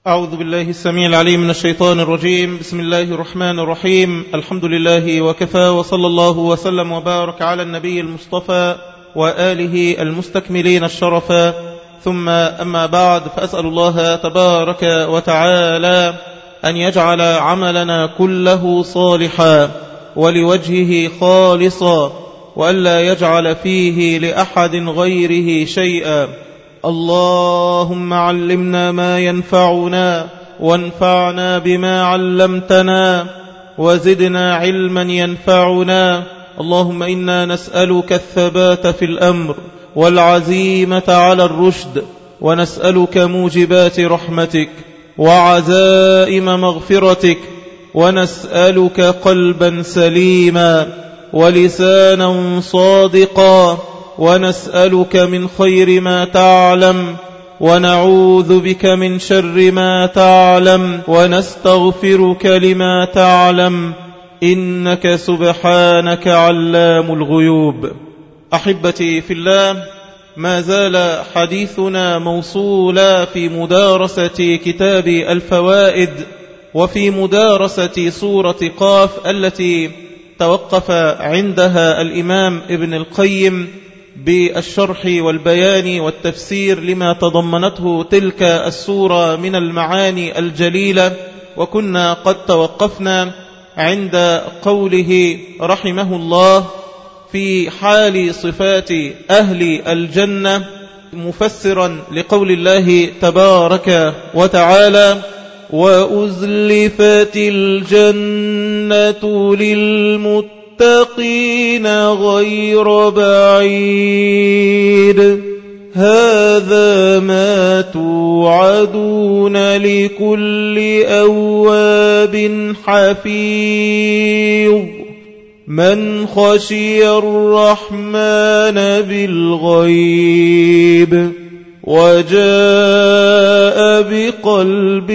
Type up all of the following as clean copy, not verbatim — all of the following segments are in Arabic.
أعوذ بالله السميع العليم من الشيطان الرجيم. بسم الله الرحمن الرحيم. الحمد لله وكفى، وصلى الله وسلم وبارك على النبي المصطفى وآله المستكملين الشرفا، ثم أما بعد، فأسأل الله تبارك وتعالى أن يجعل عملنا كله صالحا ولوجهه خالصا، وألا يجعل فيه لأحد غيره شيئا. اللهم علمنا ما ينفعنا وانفعنا بما علمتنا وزدنا علما ينفعنا. اللهم إنا نسألك الثبات في الأمر والعزيمة على الرشد، ونسألك موجبات رحمتك وعزائم مغفرتك، ونسألك قلبا سليما ولسانا صادقا، ونسألك من خير ما تعلم ونعوذ بك من شر ما تعلم، ونستغفرك لما تعلم، إنك سبحانك علام الغيوب. أحبتي في الله، ما زال حديثنا موصولا في مدارسة كتاب الفوائد، وفي مدارسة سورة قاف التي توقف عندها الإمام ابن القيم بالشرح والبيان والتفسير لما تضمنته تلك السورة من المعاني الجليلة. وكنا قد توقفنا عند قوله رحمه الله في حال صفات أهل الجنة، مفسرا لقول الله تبارك وتعالى: وأزلفت الجنة للمتقين غير بعيد، هذا ما توعدون لكل أواب حفيظ، من خشي الرحمن بالغيب وجاء بقلب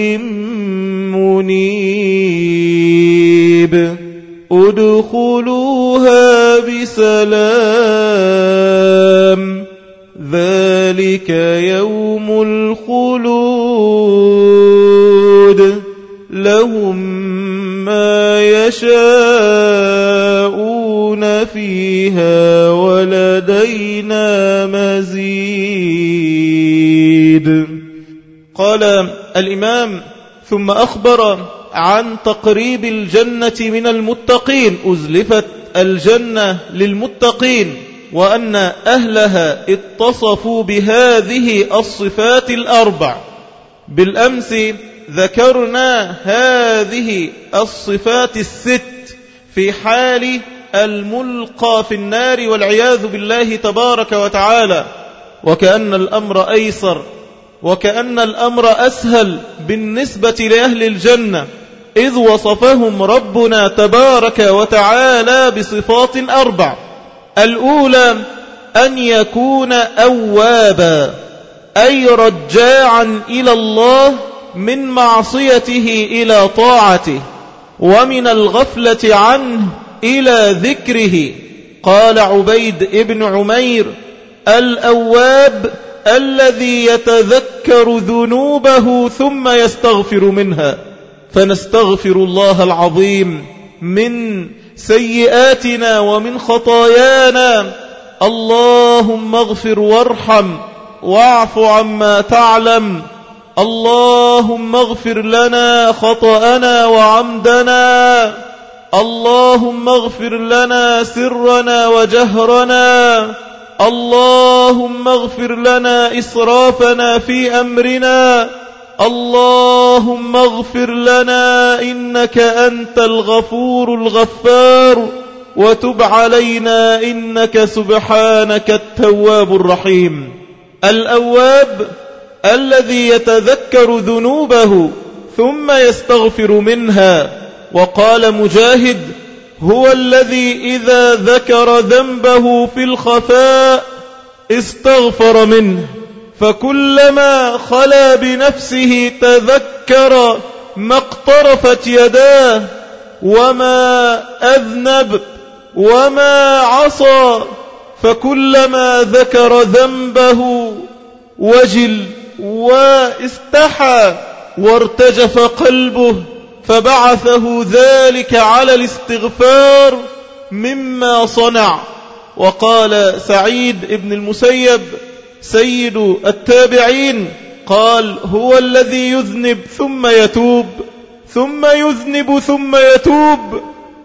منيب، ادخلوها بسلام، ذلك يوم الخلود، لهم ما يشاءون فيها ولدينا مزيد. قال الإمام: ثم أخبر عن تقريب الجنة من المتقين، أزلفت الجنة للمتقين، وأن أهلها اتصفوا بهذه الصفات الأربع. بالأمس ذكرنا هذه الصفات الست في حال الملقى في النار والعياذ بالله تبارك وتعالى، وكأن الأمر أيسر وكأن الأمر أسهل بالنسبة لأهل الجنة، إذ وصفهم ربنا تبارك وتعالى بصفات أربع. الأولى أن يكون أوابا، أي رجاعا إلى الله من معصيته إلى طاعته، ومن الغفلة عنه إلى ذكره. قال عبيد ابن عمير: الأواب الذي يتذكر ذنوبه ثم يستغفر منها. فنستغفر الله العظيم من سيئاتنا ومن خطايانا. اللهم اغفر وارحم واعف عما تعلم. اللهم اغفر لنا خطأنا وعمدنا. اللهم اغفر لنا سرنا وجهرنا. اللهم اغفر لنا إسرافنا في أمرنا. اللهم اغفر لنا إنك أنت الغفور الغفار، وتب علينا إنك سبحانك التواب الرحيم. الأواب الذي يتذكر ذنوبه ثم يستغفر منها. وقال مجاهد: هو الذي إذا ذكر ذنبه في الخفاء استغفر منه، فكلما خلا بنفسه تذكر ما اقترفت يداه وما أذنب وما عصى، فكلما ذكر ذنبه وجل واستحى وارتجف قلبه فبعثه ذلك على الاستغفار مما صنع. وقال سعيد بن المسيب سيد التابعين قال: هو الذي يذنب ثم يتوب، ثم يذنب ثم يتوب،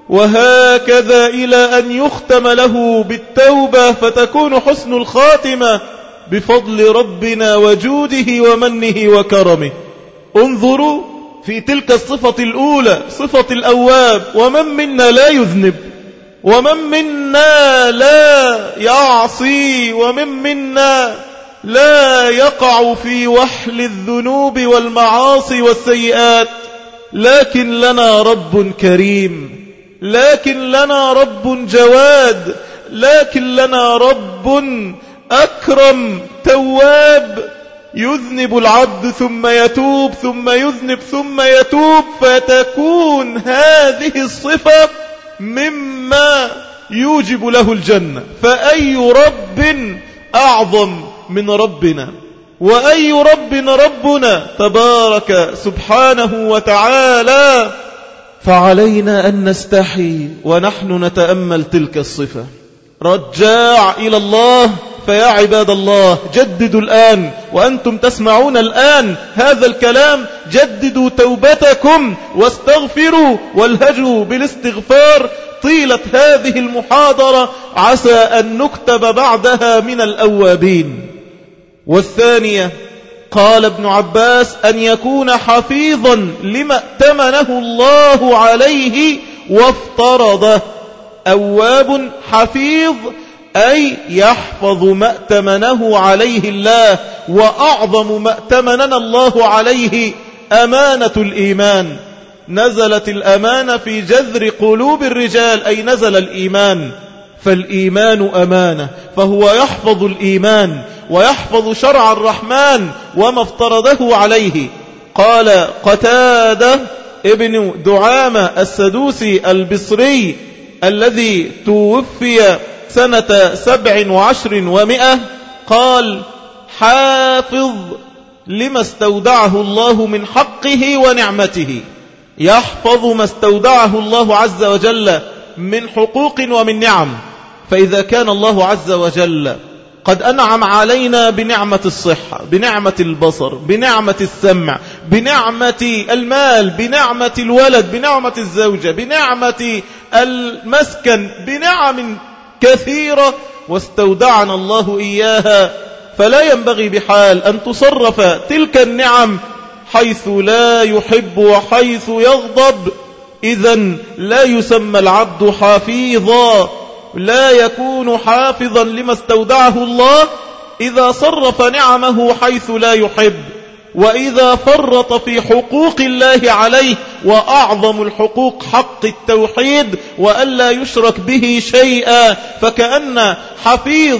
وهكذا إلى أن يختم له بالتوبة فتكون حسن الخاتمة بفضل ربنا وجوده ومنه وكرمه. انظروا في تلك الصفة الأولى، صفة الأواب. ومن منا لا يذنب، ومن منا لا يعصي، ومن منا لا يقع في وحل الذنوب والمعاصي والسيئات، لكن لنا رب كريم، لكن لنا رب جواد، لكن لنا رب أكرم تواب. يذنب العبد ثم يتوب، ثم يذنب ثم يتوب، فتكون هذه الصفة مما يوجب له الجنة. فأي رب أعظم من ربنا، وأي رب ربنا تبارك سبحانه وتعالى. فعلينا أن نستحي ونحن نتأمل تلك الصفة. رجاع إلى الله. فيا عباد الله جددوا الآن وأنتم تسمعون الآن هذا الكلام، جددوا توبتكم واستغفروا والهجوا بالاستغفار طيلة هذه المحاضرة، عسى أن نكتب بعدها من الأوابين. والثانية قال ابن عباس: أن يكون حفيظا لما ائتمنه الله عليه وافترضه. أواب حفيظ أي يحفظ ما ائتمنه عليه الله، وأعظم ما ائتمننا الله عليه أمانة الإيمان. نزلت الأمانة في جذر قلوب الرجال، أي نزل الإيمان، فالإيمان أمانة، فهو يحفظ الإيمان ويحفظ شرع الرحمن وما افترضه عليه. قال قتادة ابن دعامة السدوسي البصري الذي توفي سنة 27 قال: حافظ لما استودعه الله من حقه ونعمته. يحفظ ما استودعه الله عز وجل من حقوق ومن نعم. فإذا كان الله عز وجل قد أنعم علينا بنعمة الصحة، بنعمة البصر، بنعمة السمع، بنعمة المال، بنعمة الولد، بنعمة الزوجة، بنعمة المسكن، بنعم كثيرة واستودعنا الله إياها، فلا ينبغي بحال أن تصرف تلك النعم حيث لا يحب وحيث يغضب. إذن لا يسمى العبد حافظا، لا يكون حافظا لما استودعه الله إذا صرف نعمه حيث لا يحب، وإذا فرط في حقوق الله عليه. وأعظم الحقوق حق التوحيد وألا يشرك به شيئا، فكأن حفيظ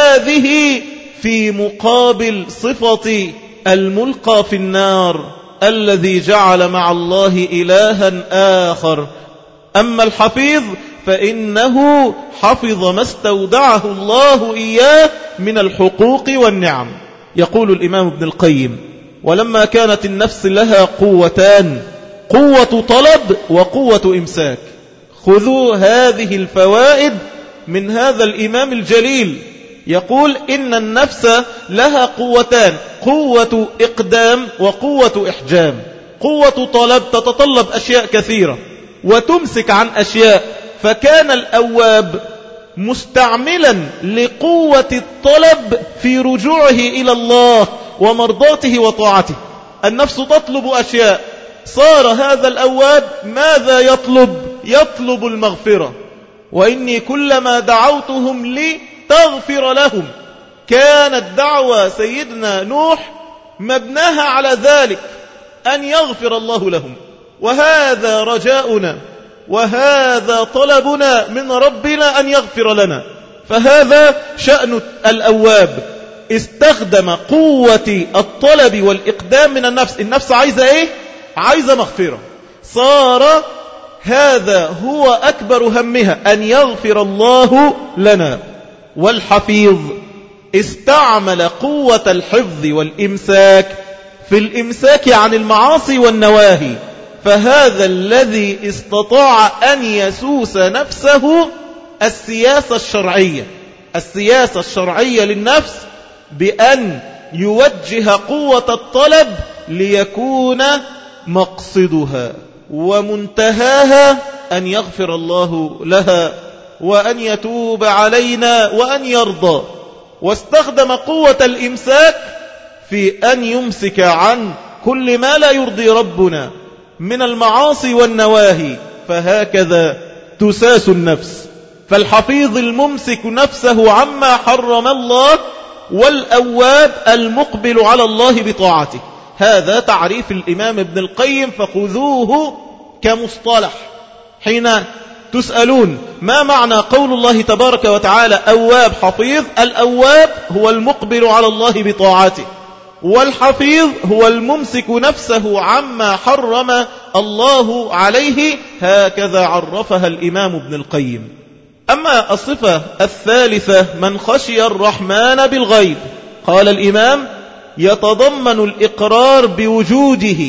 هذه في مقابل صفة الملقى في النار الذي جعل مع الله إلها آخر. أما الحفيظ فإنه حفظ ما استودعه الله إياه من الحقوق والنعم. يقول الإمام ابن القيم: ولما كانت النفس لها قوتان، قوة طلب وقوة إمساك. خذوا هذه الفوائد من هذا الإمام الجليل. يقول إن النفس لها قوتان، قوة إقدام وقوة إحجام. قوة طلب تتطلب أشياء كثيرة وتمسك عن أشياء، فكان الأواب مستعملا لقوة الطلب في رجوعه إلى الله ومرضاته وطاعته. النفس تطلب أشياء، صار هذا الأواب ماذا يطلب؟ يطلب المغفرة. وإني كلما دعوتهم لي تغفر لهم. كانت دعوة سيدنا نوح مبناها على ذلك، أن يغفر الله لهم، وهذا رجاؤنا وهذا طلبنا من ربنا أن يغفر لنا. فهذا شأن الأواب، استخدم قوة الطلب والإقدام من النفس. النفس عايزة إيه؟ عايزة مغفرة. صار هذا هو أكبر همها، أن يغفر الله لنا. والحفيظ استعمل قوة الحفظ والإمساك في الإمساك عن المعاصي والنواهي. فهذا الذي استطاع أن يسوس نفسه السياسة الشرعية، السياسة الشرعية للنفس، بأن يوجه قوة الطلب ليكون مقصدها ومنتهاها أن يغفر الله لها وأن يتوب علينا وأن يرضى. واستخدم قوة الإمساك في أن يمسك عن كل ما لا يرضي ربنا من المعاصي والنواهي. فهكذا تساس النفس. فالحفيظ الممسك نفسه عما حرم الله، والأواب المقبل على الله بطاعته. هذا تعريف الإمام ابن القيم، فخذوه كمصطلح. حين تسألون ما معنى قول الله تبارك وتعالى أواب حفيظ، الأواب هو المقبل على الله بطاعته، والحفيظ هو الممسك نفسه عما حرم الله عليه. هكذا عرفها الإمام ابن القيم. أما الصفة الثالثة من خشي الرحمن بالغيب، قال الإمام يتضمن الإقرار بوجوده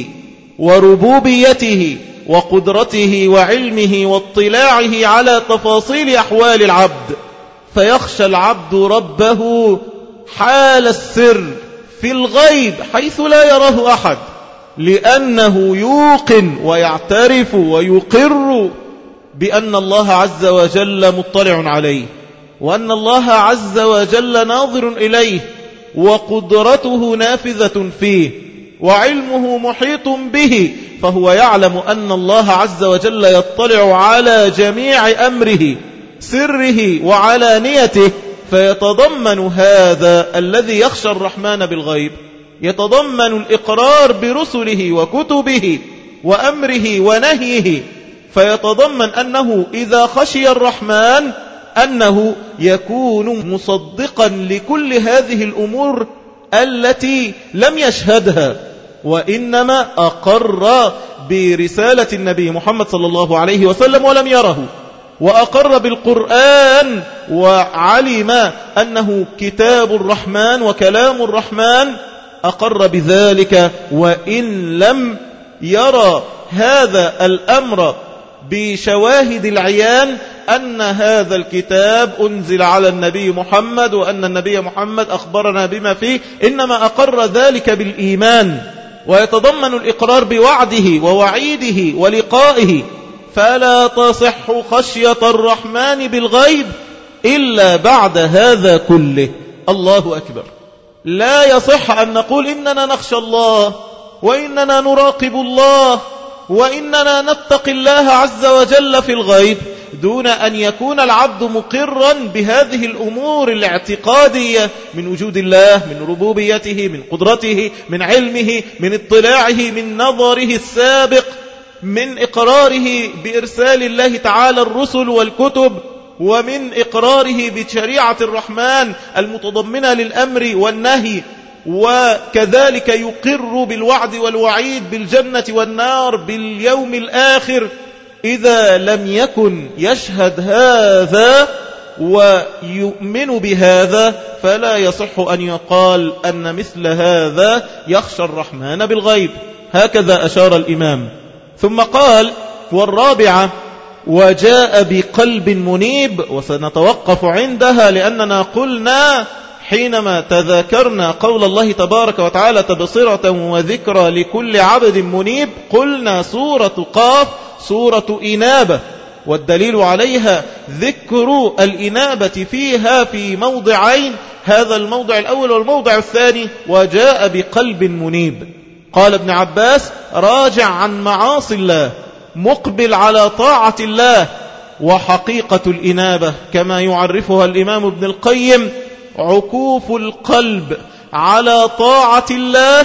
وربوبيته وقدرته وعلمه واطلاعه على تفاصيل أحوال العبد، فيخشى العبد ربه حال السر في الغيب حيث لا يراه أحد، لأنه يوقن ويعترف ويقر بأن الله عز وجل مطلع عليه، وأن الله عز وجل ناظر إليه، وقدرته نافذة فيه، وعلمه محيط به، فهو يعلم أن الله عز وجل يطلع على جميع أمره سره وعلانيته. فيتضمن هذا الذي يخشى الرحمن بالغيب يتضمن الإقرار برسله وكتبه وأمره ونهيه، فيتضمن أنه إذا خشي الرحمن أنه يكون مصدقا لكل هذه الأمور التي لم يشهدها، وإنما أقر برسالة النبي محمد صلى الله عليه وسلم ولم يره، وأقر بالقرآن وعلم أنه كتاب الرحمن وكلام الرحمن، أقر بذلك وإن لم يرى هذا الأمر بشواهد العيان أن هذا الكتاب أنزل على النبي محمد وأن النبي محمد أخبرنا بما فيه، إنما أقر ذلك بالإيمان. ويتضمن الإقرار بوعده ووعيده ولقائه، فلا تصح خشية الرحمن بالغيب إلا بعد هذا كله. الله أكبر. لا يصح أن نقول إننا نخشى الله وإننا نراقب الله وإننا نتقي الله عز وجل في الغيب دون أن يكون العبد مقرا بهذه الأمور الاعتقادية من وجود الله، من ربوبيته، من قدرته، من علمه، من اطلاعه، من نظره السابق، من إقراره بإرسال الله تعالى الرسل والكتب، ومن إقراره بشريعة الرحمن المتضمنة للأمر والنهي، وكذلك يقر بالوعد والوعيد بالجنة والنار باليوم الآخر. إذا لم يكن يشهد هذا ويؤمن بهذا فلا يصح أن يقال أن مثل هذا يخشى الرحمن بالغيب. هكذا أشار الإمام. ثم قال والرابعة وجاء بقلب منيب، وسنتوقف عندها لأننا قلنا حينما تذاكرنا قول الله تبارك وتعالى تبصرة وذكرى لكل عبد منيب، قلنا سورة قاف سورة إنابة، والدليل عليها ذكر الإنابة فيها في موضعين، هذا الموضع الأول والموضع الثاني وجاء بقلب منيب. قال ابن عباس راجع عن معاصي الله مقبل على طاعة الله. وحقيقة الإنابة كما يعرفها الإمام ابن القيم عكوف القلب على طاعة الله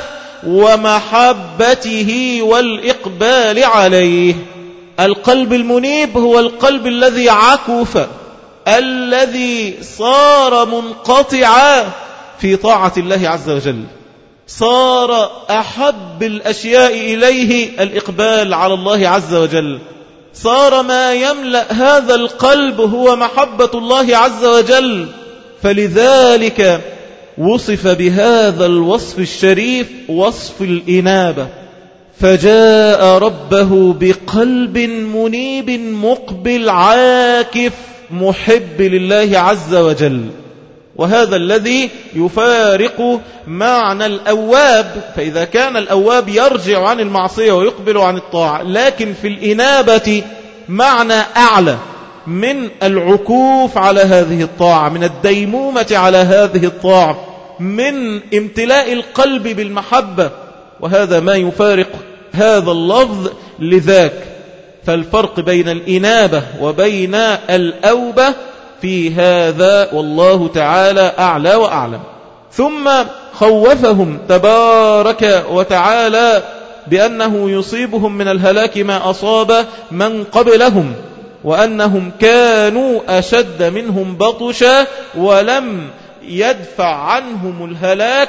ومحبته والإقبال عليه. القلب المنيب هو القلب الذي عكف، الذي صار منقطعا في طاعة الله عز وجل، صار أحب الأشياء إليه الإقبال على الله عز وجل، صار ما يملأ هذا القلب هو محبة الله عز وجل. فلذلك وصف بهذا الوصف الشريف وصف الإنابة، فجاء ربه بقلب منيب مقبل عاكف محب لله عز وجل. وهذا الذي يفارق معنى الأواب، فإذا كان الأواب يرجع عن المعصية ويقبل عن الطاعة، لكن في الإنابة معنى أعلى من العكوف على هذه الطاعة، من الديمومة على هذه الطاعة، من امتلاء القلب بالمحبة، وهذا ما يفارق هذا اللفظ لذاك. فالفرق بين الإنابة وبين الأوبة في هذا، والله تعالى أعلى وأعلم. ثم خوفهم تبارك وتعالى بأنه يصيبهم من الهلاك ما أصاب من قبلهم، وأنهم كانوا أشد منهم بطشا، ولم يدفع عنهم الهلاك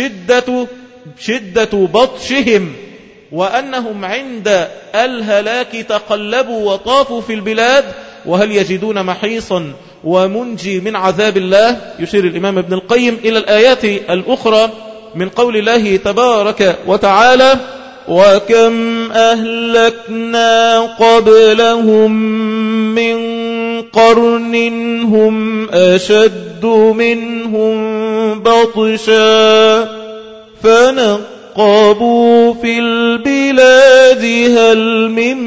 شدة بطشهم، وأنهم عند الهلاك تقلبوا وطافوا في البلاد وهل يجدون محيصا ومنجي من عذاب الله. يشير الإمام ابن القيم إلى الآيات الأخرى من قول الله تبارك وتعالى: وكم أهلكنا قبلهم من قرن هم أشد منهم بطشا فنقبوا في البلاد هل من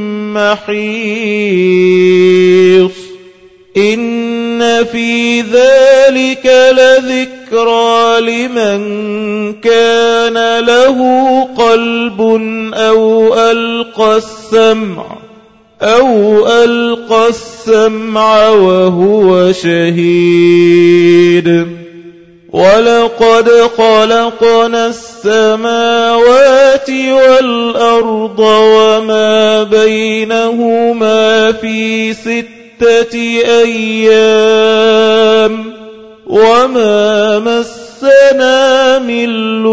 محيص إن في ذلك لذكرى لمن كان له قلب أو ألقى السمع وهو شهيد. ولقد خلقنا السماوات والأرض وما بينهما في 6 أيام وما مسنا من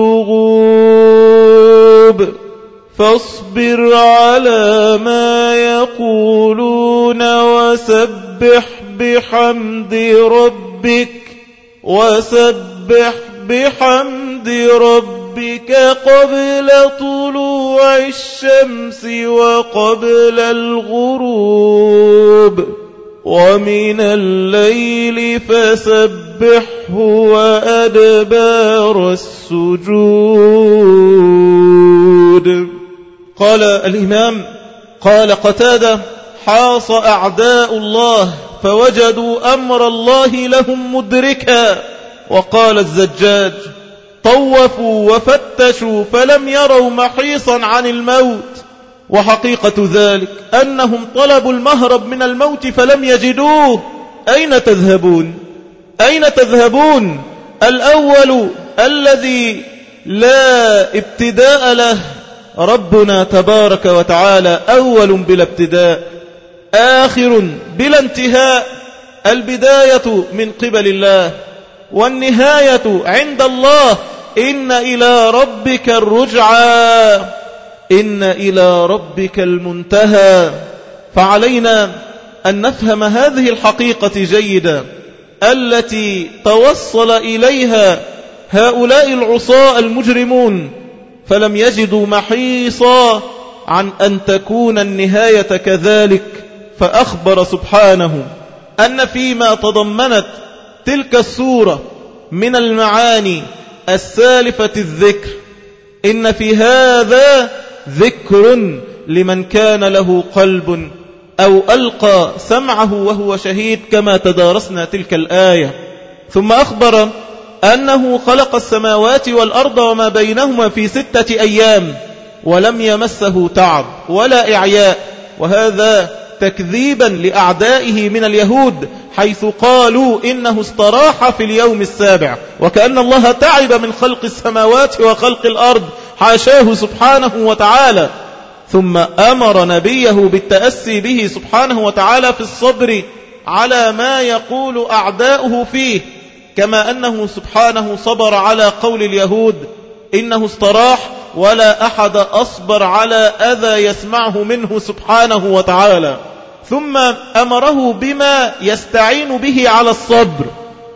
لغوب فاصبر على ما يقولون وسبح بحمد ربك قبل طلوع الشمس وقبل الغروب ومن الليل فسبحه وأدبار السجود. قال الإمام قال قتادة: حاص أعداء الله فوجدوا أمر الله لهم مدركا. وقال الزجاج: طوفوا وفتشوا فلم يروا محيصا عن الموت. وحقيقة ذلك أنهم طلبوا المهرب من الموت فلم يجدوه. أين تذهبون؟ الأول الذي لا ابتداء له ربنا تبارك وتعالى، أول بلا ابتداء، آخر بلا انتهاء، البداية من قبل الله والنهاية عند الله. إن إلى ربك الرجعى، إن إلى ربك المنتهى. فعلينا أن نفهم هذه الحقيقة جيدا التي توصل إليها هؤلاء العصاة المجرمون، فلم يجدوا محيصا عن أن تكون النهاية كذلك. فأخبر سبحانه أن فيما تضمنت تلك السورة من المعاني السالفة الذكر، إن في هذا ذكر لمن كان له قلب أو ألقى سمعه وهو شهيد، كما تدارسنا تلك الآية. ثم أخبر أنه خلق السماوات والأرض وما بينهما في 6 أيام ولم يمسه تعب ولا إعياء، وهذا تكذيبا لأعدائه من اليهود، حيث قالوا إنه استراح في اليوم السابع، وكأن الله تعب من خلق السماوات وخلق الأرض، حاشاه سبحانه وتعالى. ثم أمر نبيه بالتأسي به سبحانه وتعالى في الصبر على ما يقول أعداؤه فيه، كما أنه سبحانه صبر على قول اليهود إنه استراح، ولا أحد أصبر على أذى يسمعه منه سبحانه وتعالى. ثم أمره بما يستعين به على الصبر،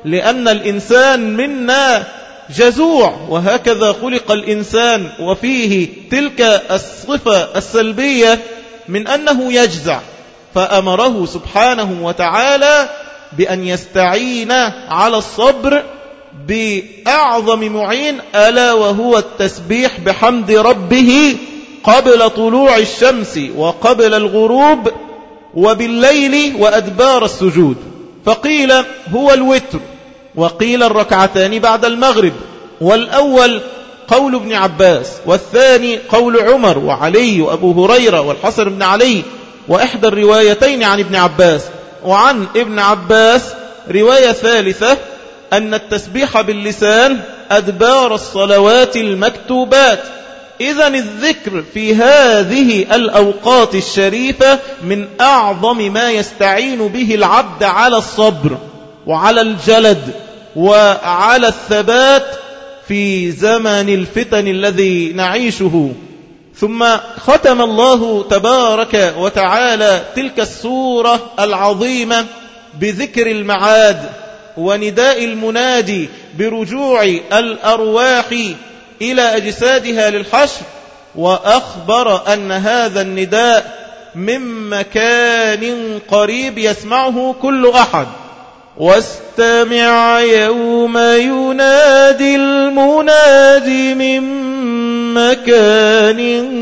لأن الإنسان منا جزوع، وهكذا خلق الإنسان، وفيه تلك الصفة السلبية من أنه يجزع، فأمره سبحانه وتعالى بأن يستعين على الصبر بأعظم معين، ألا وهو التسبيح بحمد ربه قبل طلوع الشمس وقبل الغروب وبالليل وأدبار السجود. فقيل هو الوتر، وقيل الركعتان بعد المغرب، والأول قول ابن عباس، والثاني قول عمر وعلي وأبو هريرة والحسن بن علي، وإحدى الروايتين عن ابن عباس. وعن ابن عباس رواية ثالثة أن التسبيح باللسان أدبار الصلوات المكتوبات. إذن الذكر في هذه الأوقات الشريفة من أعظم ما يستعين به العبد على الصبر وعلى الجلد وعلى الثبات في زمن الفتن الذي نعيشه. ثم ختم الله تبارك وتعالى تلك السورة العظيمة بذكر المعاد ونداء المنادي برجوع الأرواح إلى أجسادها للحشر، وأخبر أن هذا النداء من مكان قريب يسمعه كل أحد. واستمع يوم ينادي المناد من مكان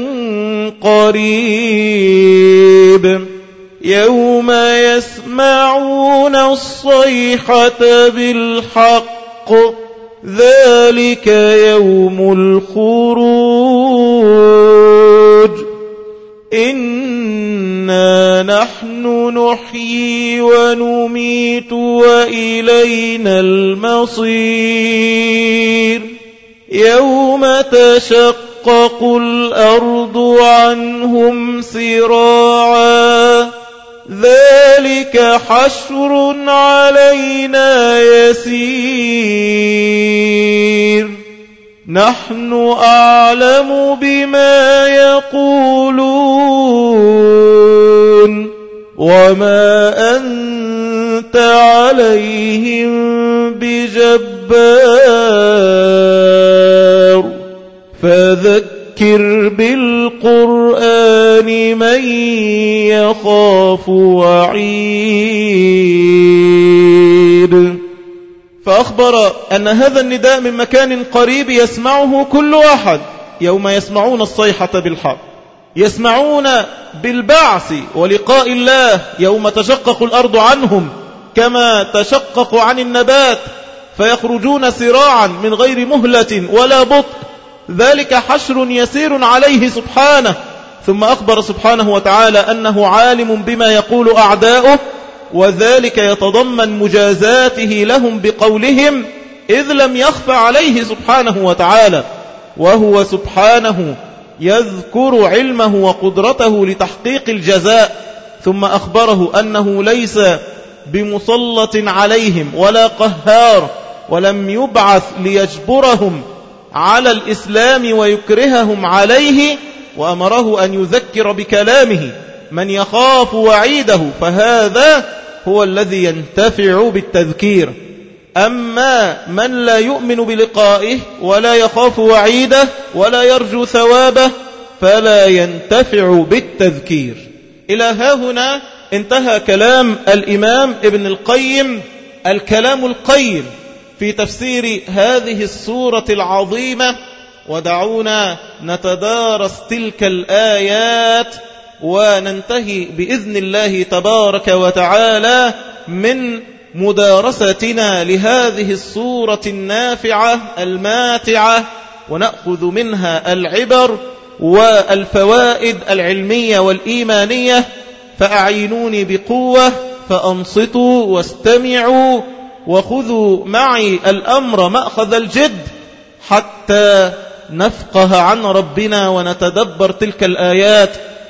قريب يوم يسمعون الصيحة بالحق ذلك يوم الخروج إنا نحن نحيي ونميت وإلينا المصير يوم تشقق الأرض عنهم سراعا ذلك حشر علينا يسير نحن أعلم بما يقولون وما أنت عليهم بجبار فذكر بالقرآن من يخاف وعيد. فأخبر أن هذا النداء من مكان قريب يسمعه كل أحد يوم يسمعون الصيحة بالحق، يسمعون بالبعث ولقاء الله يوم تشقق الأرض عنهم كما تشقق عن النبات فيخرجون سراعا من غير مهلة ولا بطء، ذلك حشر يسير عليه سبحانه. ثم أخبر سبحانه وتعالى أنه عالم بما يقول أعداؤه، وذلك يتضمن مجازاته لهم بقولهم إذ لم يخف عليه سبحانه وتعالى، وهو سبحانه يذكر علمه وقدرته لتحقيق الجزاء. ثم أخبره أنه ليس بمسلط عليهم ولا قهار، ولم يبعث ليجبرهم على الإسلام ويكرههم عليه، وأمره أن يذكر بكلامه من يخاف وعيده، فهذا هو الذي ينتفع بالتذكير. أما من لا يؤمن بلقائه ولا يخاف وعيده ولا يرجو ثوابه فلا ينتفع بالتذكير. إلى هاهنا انتهى كلام الإمام ابن القيم الكلام القيم في تفسير هذه السورة العظيمة. ودعونا نتدارس تلك الآيات وننتهي بإذن الله تبارك وتعالى من مدارستنا لهذه السورة النافعة الماتعة، ونأخذ منها العبر والفوائد العلمية والإيمانية. فأعينوني بقوة فأنصتوا واستمعوا وخذوا معي الأمر مأخذ الجد حتى نفقه عن ربنا ونتدبر تلك الآيات،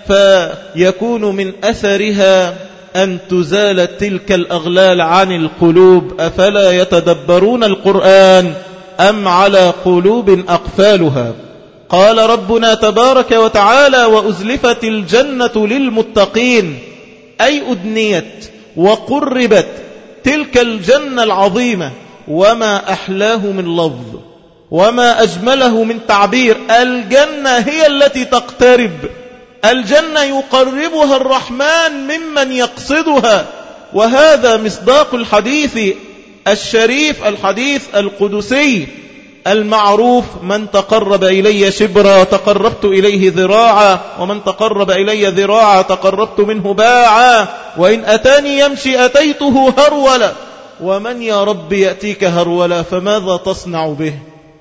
فيكون من أثرها أن تزال تلك الأغلال عن القلوب. أفلا يتدبرون القرآن أم على قلوب أقفالها؟ قال ربنا تبارك وتعالى وأزلفت الجنة للمتقين، أي أدنيت وقربت تلك الجنة العظيمة. وما أحلاه من لفظ وما أجمله من تعبير. الجنة هي التي تقترب، الجنة يقربها الرحمن ممن يقصدها. وهذا مصداق الحديث الشريف، الحديث القدسي المعروف: من تقرب إلي شبرا تقربت إليه ذراعا، ومن تقرب إلي ذراعا تقربت منه باعا، وإن أتاني يمشي أتيته هرولا. ومن يا رب يأتيك هرولا فماذا تصنع به؟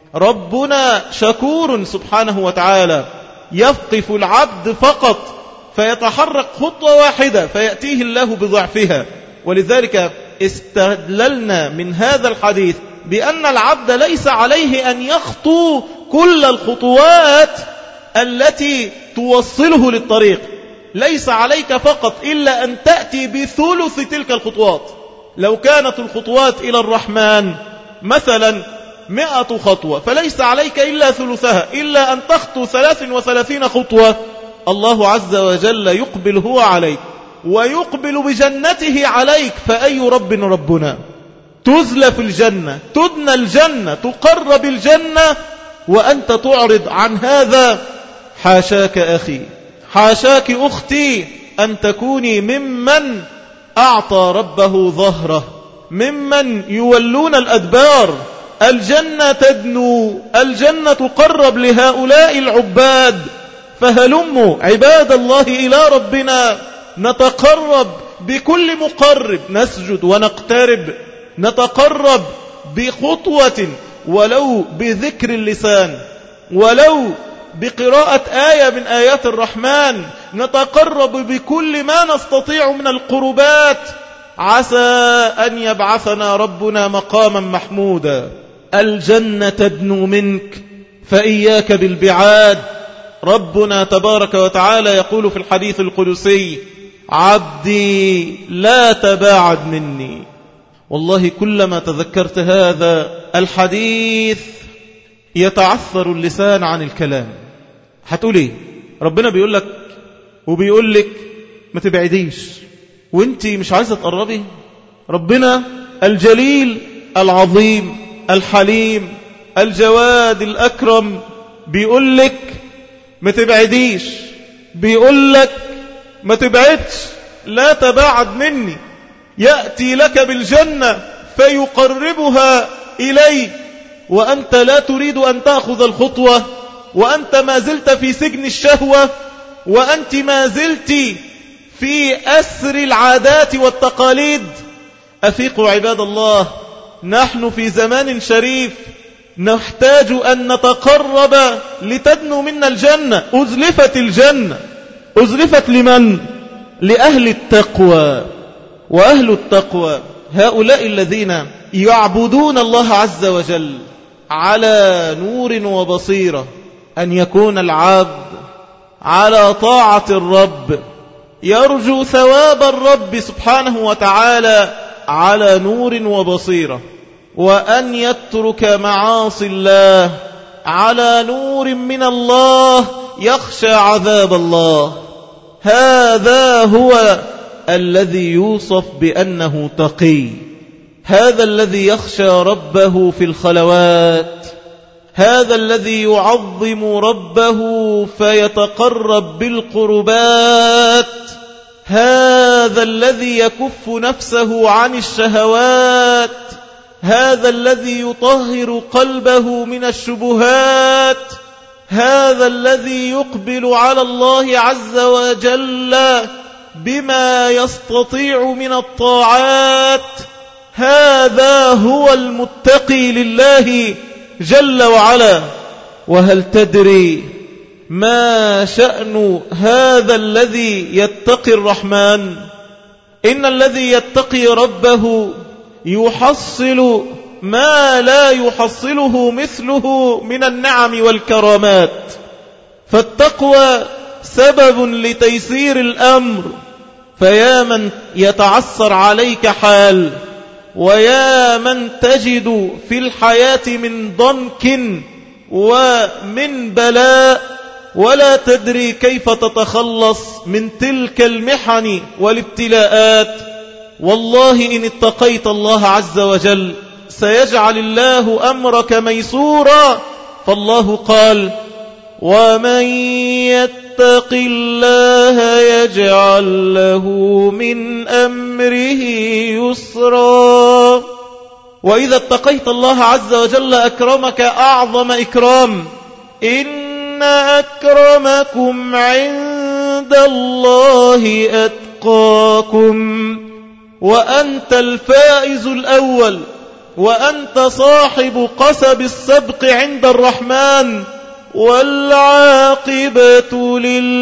ربنا شكور سبحانه وتعالى، يفقف العبد فقط فيتحرك خطوة واحدة فيأتيه الله بضعفها. ولذلك استدللنا من هذا الحديث بأن العبد ليس عليه أن يخطو كل الخطوات التي توصله للطريق، ليس عليك فقط إلا أن تأتي بثلث تلك الخطوات. لو كانت الخطوات إلى الرحمن مثلا 100 خطوة فليس عليك إلا ثلثها، إلا أن تخطو 33 خطوة. الله عز وجل يقبل هو عليك ويقبل بجنته عليك. فأي رب ربنا؟ تزلف الجنة، تدنى الجنة، تقرب الجنة، وأنت تعرض عن هذا. حاشاك أخي، حاشاك أختي أن تكوني ممن أعطى ربه ظهره، ممن يولون الأدبار. الجنة تدنو، الجنة تقرب لهؤلاء العباد. فهلموا عباد الله إلى ربنا نتقرب بكل مقرب، نسجد ونقترب، نتقرب بخطوة، ولو بذكر اللسان، ولو بقراءة آية من آيات الرحمن، نتقرب بكل ما نستطيع من القربات، عسى أن يبعثنا ربنا مقاما محمودا. الجنة تدنو منك فإياك بالبعاد. ربنا تبارك وتعالى يقول في الحديث القدسي: عبدي لا تباعد مني. والله كلما تذكرت هذا الحديث يتعثر اللسان عن الكلام. هتقول ايه؟ ربنا بيقول لك وبيقول لك ما تبعديش وانتي مش عايزة تقربي. ربنا الجليل العظيم الحليم الجواد الأكرم بيقول لك ما تبعديش، بيقول لك ما تبعدش، لا تباعد مني. يأتي لك بالجنة فيقربها إليك وأنت لا تريد أن تأخذ الخطوة، وأنت ما زلت في سجن الشهوة، وأنت ما زلت في أسر العادات والتقاليد. أفيقوا عباد الله، نحن في زمان شريف نحتاج أن نتقرب لتدنو منا الجنة. أزلفت الجنة، أزلفت لمن؟ لأهل التقوى. وأهل التقوى هؤلاء الذين يعبدون الله عز وجل على نور وبصيرة. أن يكون العبد على طاعة الرب يرجو ثواب الرب سبحانه وتعالى على نور وبصيرة، وأن يترك معاصي الله على نور من الله يخشى عذاب الله. هذا هو الذي يوصف بأنه تقي، هذا الذي يخشى ربه في الخلوات، هذا الذي يعظم ربه فيتقرب بالقربات، هذا الذي يكف نفسه عن الشهوات، هذا الذي يطهر قلبه من الشبهات، هذا الذي يقبل على الله عز وجل بما يستطيع من الطاعات. هذا هو المتقي لله جل وعلا. وهل تدري ما شأن هذا الذي يتقي الرحمن؟ إن الذي يتقي ربه يحصل ما لا يحصله مثله من النعم والكرامات. فالتقوى سبب لتيسير الأمر. فيا من يتعسر عليك حال، ويا من تجد في الحياة من ضنك ومن بلاء، ولا تدري كيف تتخلص من تلك المحن والابتلاءات، والله إن اتقيت الله عز وجل سيجعل الله أمرك ميسورا. فالله قال: ومن يتق الله يجعل له من أمره يسرا. وإذا اتقيت الله عز وجل أكرمك أعظم إكرام. إن أكرمكم عند الله أتقاكم، وأنت الفائز الأول، وأنت صاحب قسب السبق عند الرحمن، والعاقبة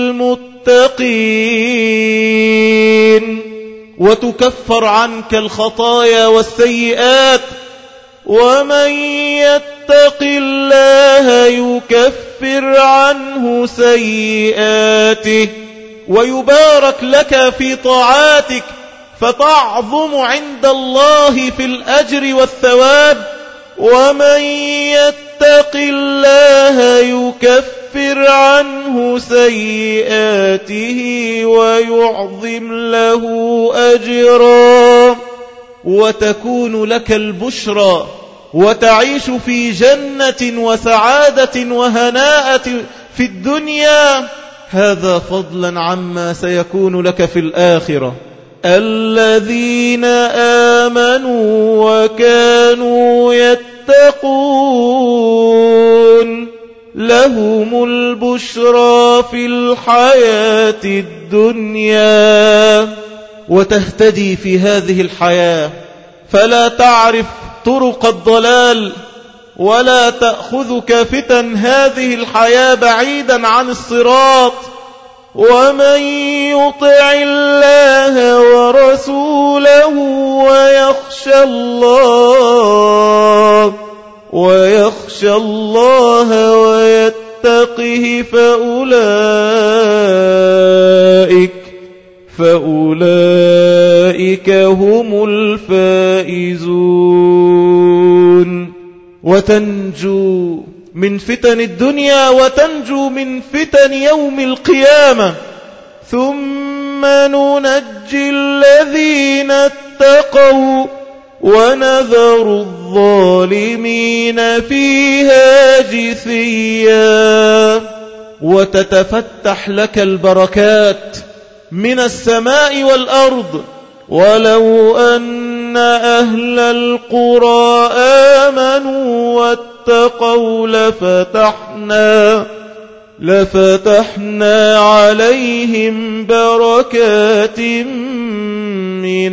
للمتقين. وتكفر عنك الخطايا والسيئات. ومن يتق الله يكفر عنه سيئاته ويبارك لك في طاعاتك، فتعظم عند الله في الأجر والثواب. ومن يتق الله يكفر عنه سيئاته ويعظم له أجرا. وتكون لك البشرى وتعيش في جنة وسعادة وهناءة في الدنيا، هذا فضلا عما سيكون لك في الآخرة. الذين آمنوا وكانوا يتقون لهم البشرى في الحياة الدنيا. وتهتدي في هذه الحياة فلا تعرف طرق الضلال، ولا تأخذك فتن هذه الحياة بعيدا عن الصراط. ومن يطع الله ورسوله ويخشى الله ويتقه فأولئك هم الفائزون. وتنجو من فتن الدنيا وتنجو من فتن يوم القيامة. ثم ننجي الذين اتقوا ونذر الظالمين فيها جثيا. وتتفتح لك البركات من السماء والأرض. ولو أن أهل القرى آمنوا واتقوا لفتحنا عليهم بركات من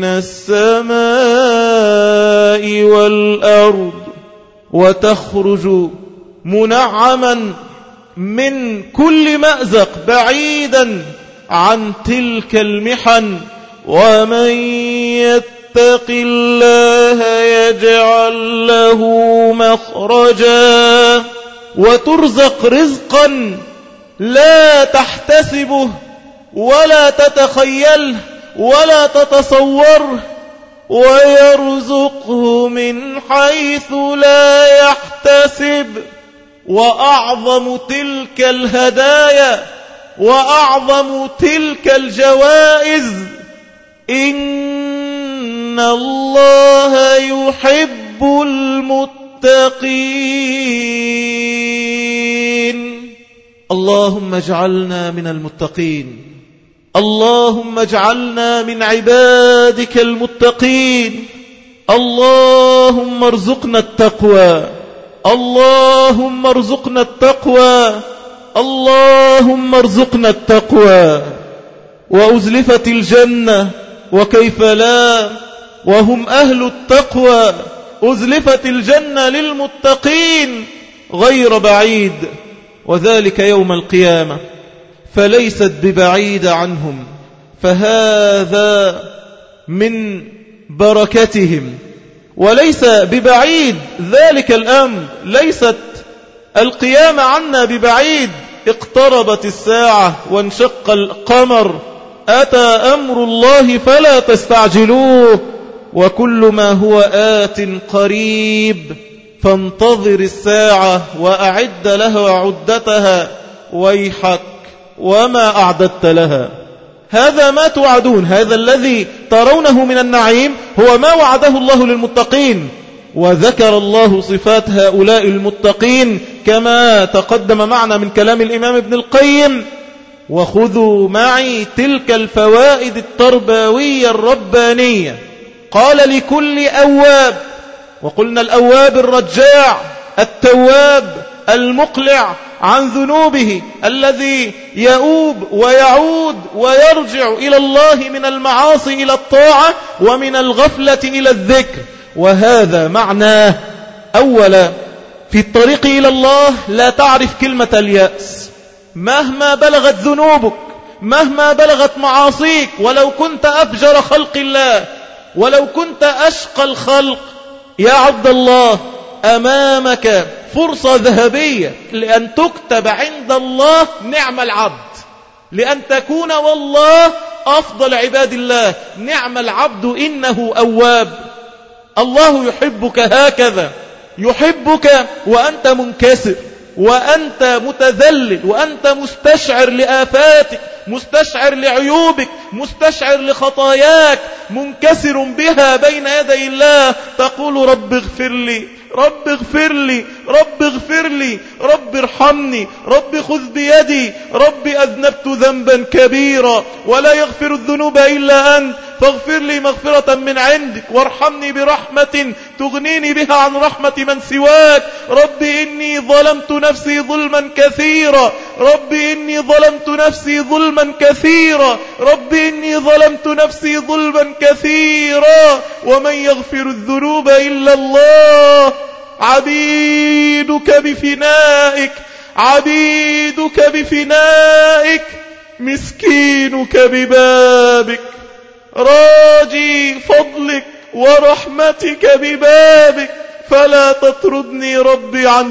السماء والأرض. وتخرج منعما من كل مأزق بعيدا عن تلك المحن. ومن يتق الله يجعل له مخرجا. وترزق رزقا لا تحتسبه ولا تتخيله ولا تتصوره، ويرزقه من حيث لا يحتسب. وأعظم تلك الهدايا وأعظم تلك الجوائز: إن الله يحب المتقين. اللهم اجعلنا من المتقين. اللهم اجعلنا من عبادك المتقين. اللهم ارزقنا التقوى. اللهم ارزقنا التقوى. اللهم ارزقنا التقوى. وأزلفت الجنة وكيف لا وهم أهل التقوى. أزلفت الجنة للمتقين غير بعيد، وذلك يوم القيامة، فليست ببعيد عنهم. فهذا من بركتهم، وليس ببعيد ذلك الأمر. ليست القيامة عنا ببعيد. اقتربت الساعة وانشق القمر. أتى أمر الله فلا تستعجلوه، وكل ما هو آت قريب. فانتظر الساعة وأعد لها عدتها. ويحك وما أعددت لها. هذا ما توعدون، هذا الذي ترونه من النعيم هو ما وعده الله للمتقين. وذكر الله صفات هؤلاء المتقين كما تقدم معنا من كلام الإمام ابن القيم: وخذوا معي تلك الفوائد التربوية الربانية. قال: لكل أواب، وقلنا الأواب الرجاع، التواب المقلع عن ذنوبه، الذي يؤوب ويعود ويرجع إلى الله من المعاصي إلى الطاعة ومن الغفلة إلى الذكر. وهذا معناه أولا في الطريق إلى الله لا تعرف كلمة اليأس، مهما بلغت ذنوبك، مهما بلغت معاصيك، ولو كنت أفجر خلق الله، ولو كنت أشقى الخلق، يا عبد الله أمامك فرصة ذهبية لأن تكتب عند الله نعم العبد، لأن تكون والله أفضل عباد الله. نعم العبد إنه أواب. الله يحبك هكذا، يحبك وأنت منكسر، وأنت متذلل، وأنت مستشعر لآفاتك، مستشعر لعيوبك، مستشعر لخطاياك، منكسر بها بين يدي الله، تقول: رب اغفر لي، رب اغفر لي، رب اغفر لي، رب ارحمني، رب خذ بيدي، رب أذنبت ذنبا كبيرا ولا يغفر الذنوب إلا أنت، فاغفر لي مغفرة من عندك، وارحمني برحمة تغنيني بها عن رحمة من سواك. رب إني ظلمت نفسي ظلما كثيرا، رب إني ظلمت نفسي ظلما كثيرا، رب إني ظلمت نفسي ظلما كثيرا، ومن يغفر الذنوب إلا الله. عبيدك بفنائك، عبيدك بفنائك، مسكينك ببابك، راجي فضلك ورحمتك ببابك، فلا تطردني ربي عن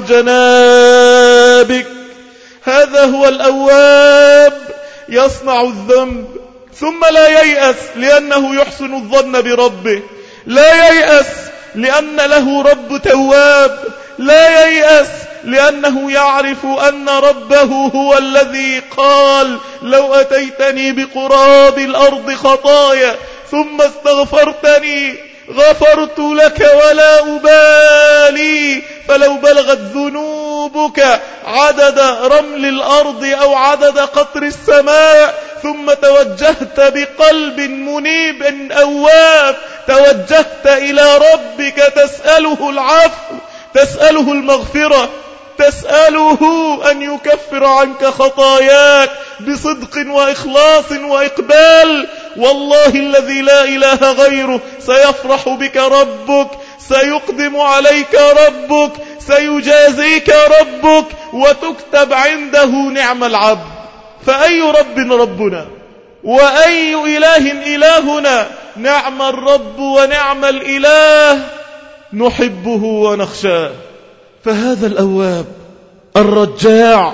جنابك. هذا هو الأواب، يصنع الذنب ثم لا ييأس لأنه يحسن الظن بربه، لا ييأس لأن له رب تواب، لا ييأس لأنه يعرف أن ربه هو الذي قال: لو أتيتني بقراب الأرض خطايا ثم استغفرتني غفرت لك ولا أبالي. فلو بلغت ذنوبك عدد رمل الأرض أو عدد قطر السماء، ثم توجهت بقلب منيب أواب، توجهت إلى ربك تسأله العفو، تسأله المغفرة، تسأله أن يكفر عنك خطاياك بصدق وإخلاص وإقبال، والله الذي لا إله غيره سيفرح بك ربك، سيقدم عليك ربك، سيجازيك ربك، وتكتب عنده نعم العبد. فأي رب ربنا، وأي إله إلهنا، نعم الرب ونعم الإله، نحبه ونخشاه. فهذا الأواب الرجاع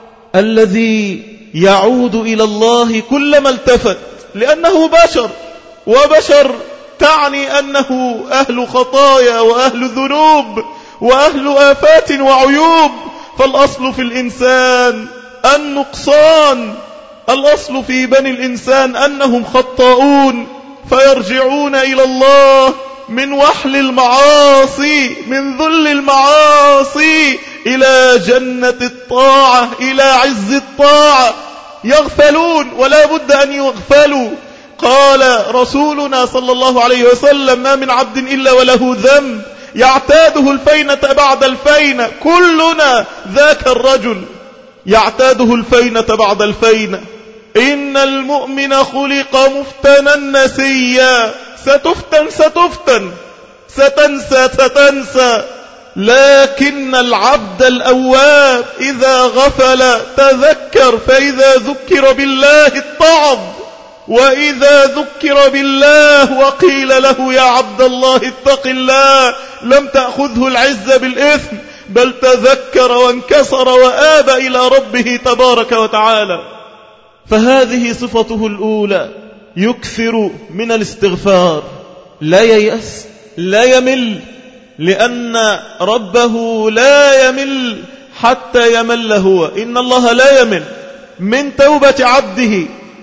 الذي يعود إلى الله كلما التفت، لأنه بشر، وبشر تعني أنه أهل خطايا وأهل ذنوب وأهل آفات وعيوب. فالأصل في الإنسان النقصان، الأصل في بني الإنسان أنهم خطاؤون، فيرجعون إلى الله من وحل المعاصي، من ذل المعاصي، إلى جنة الطاعة، إلى عز الطاعة. يغفلون ولا بد أن يغفلوا. قال رسولنا صلى الله عليه وسلم: ما من عبد إلا وله ذنب يعتاده الفينة بعد الفينة. كلنا ذاك الرجل يعتاده الفينة بعد الفينة. إن المؤمن خلق مفتنا نسيا، ستفتن ستفتن، ستنسى ستنسى، لكن العبد الأواب إذا غفل تذكر، فإذا ذكر بالله اتعظ، وإذا ذكر بالله وقيل له: يا عبد الله اتق الله، لم تأخذه العزة بالإثم، بل تذكر وانكسر وآب إلى ربه تبارك وتعالى. فهذه صفته الأولى، يكثر من الاستغفار، لا ييأس، لا يمل، لأن ربه لا يمل حتى يمل هو. إن الله لا يمل من توبة عبده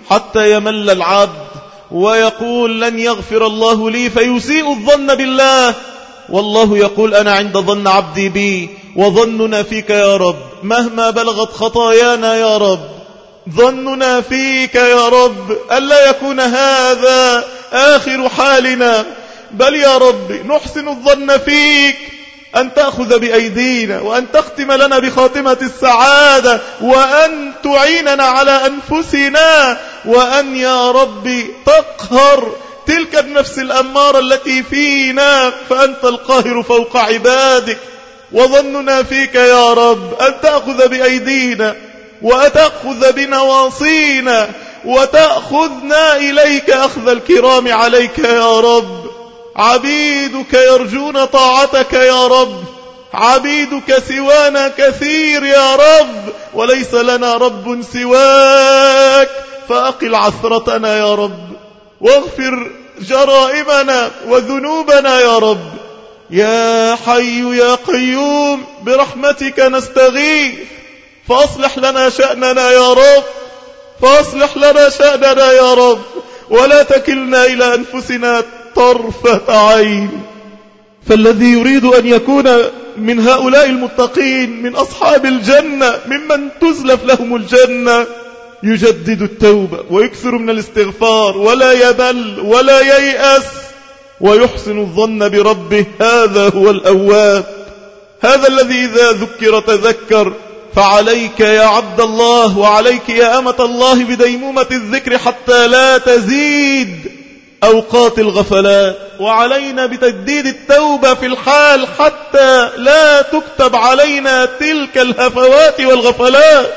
حتى يمل العبد ويقول لن يغفر الله لي فيسيء الظن بالله، والله يقول أنا عند ظن عبدي بي، وظننا فيك يا رب مهما بلغت خطايانا يا رب، ظننا فيك يا رب ألا يكون هذا آخر حالنا، بل يا رب نحسن الظن فيك أن تأخذ بأيدينا، وأن تختم لنا بخاتمة السعادة، وأن تعيننا على أنفسنا، وأن يا رب تقهر تلك النفس الأمارة التي فينا، فأنت القاهر فوق عبادك. وظننا فيك يا رب أن تأخذ بأيدينا وتأخذ بنواصينا وتأخذنا إليك أخذ الكرام عليك يا رب. عبيدك يرجون طاعتك يا رب، عبيدك سوانا كثير يا رب، وليس لنا رب سواك، فأقل عثرتنا يا رب، واغفر جرائمنا وذنوبنا يا رب. يا حي يا قيوم برحمتك نستغيث، فأصلح لنا شأننا يا رب، فأصلح لنا شأننا يا رب، ولا تكلنا إلى أنفسنا طرفة عين. فالذي يريد أن يكون من هؤلاء المتقين من أصحاب الجنة ممن تزلف لهم الجنة يجدد التوبة ويكثر من الاستغفار ولا يبل ولا ييأس ويحسن الظن بربه. هذا هو الأواب، هذا الذي إذا ذكر تذكر. فعليك يا عبد الله وعليك يا أمة الله بديمومة الذكر حتى لا تزيد أوقات الغفلات، وعلينا بتجديد التوبة في الحال حتى لا تكتب علينا تلك الهفوات والغفلات.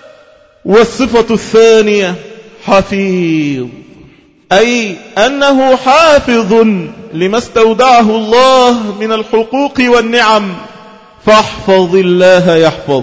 والصفة الثانية حفيظ، أي أنه حافظ لما استودعه الله من الحقوق والنعم. فاحفظ الله يحفظك.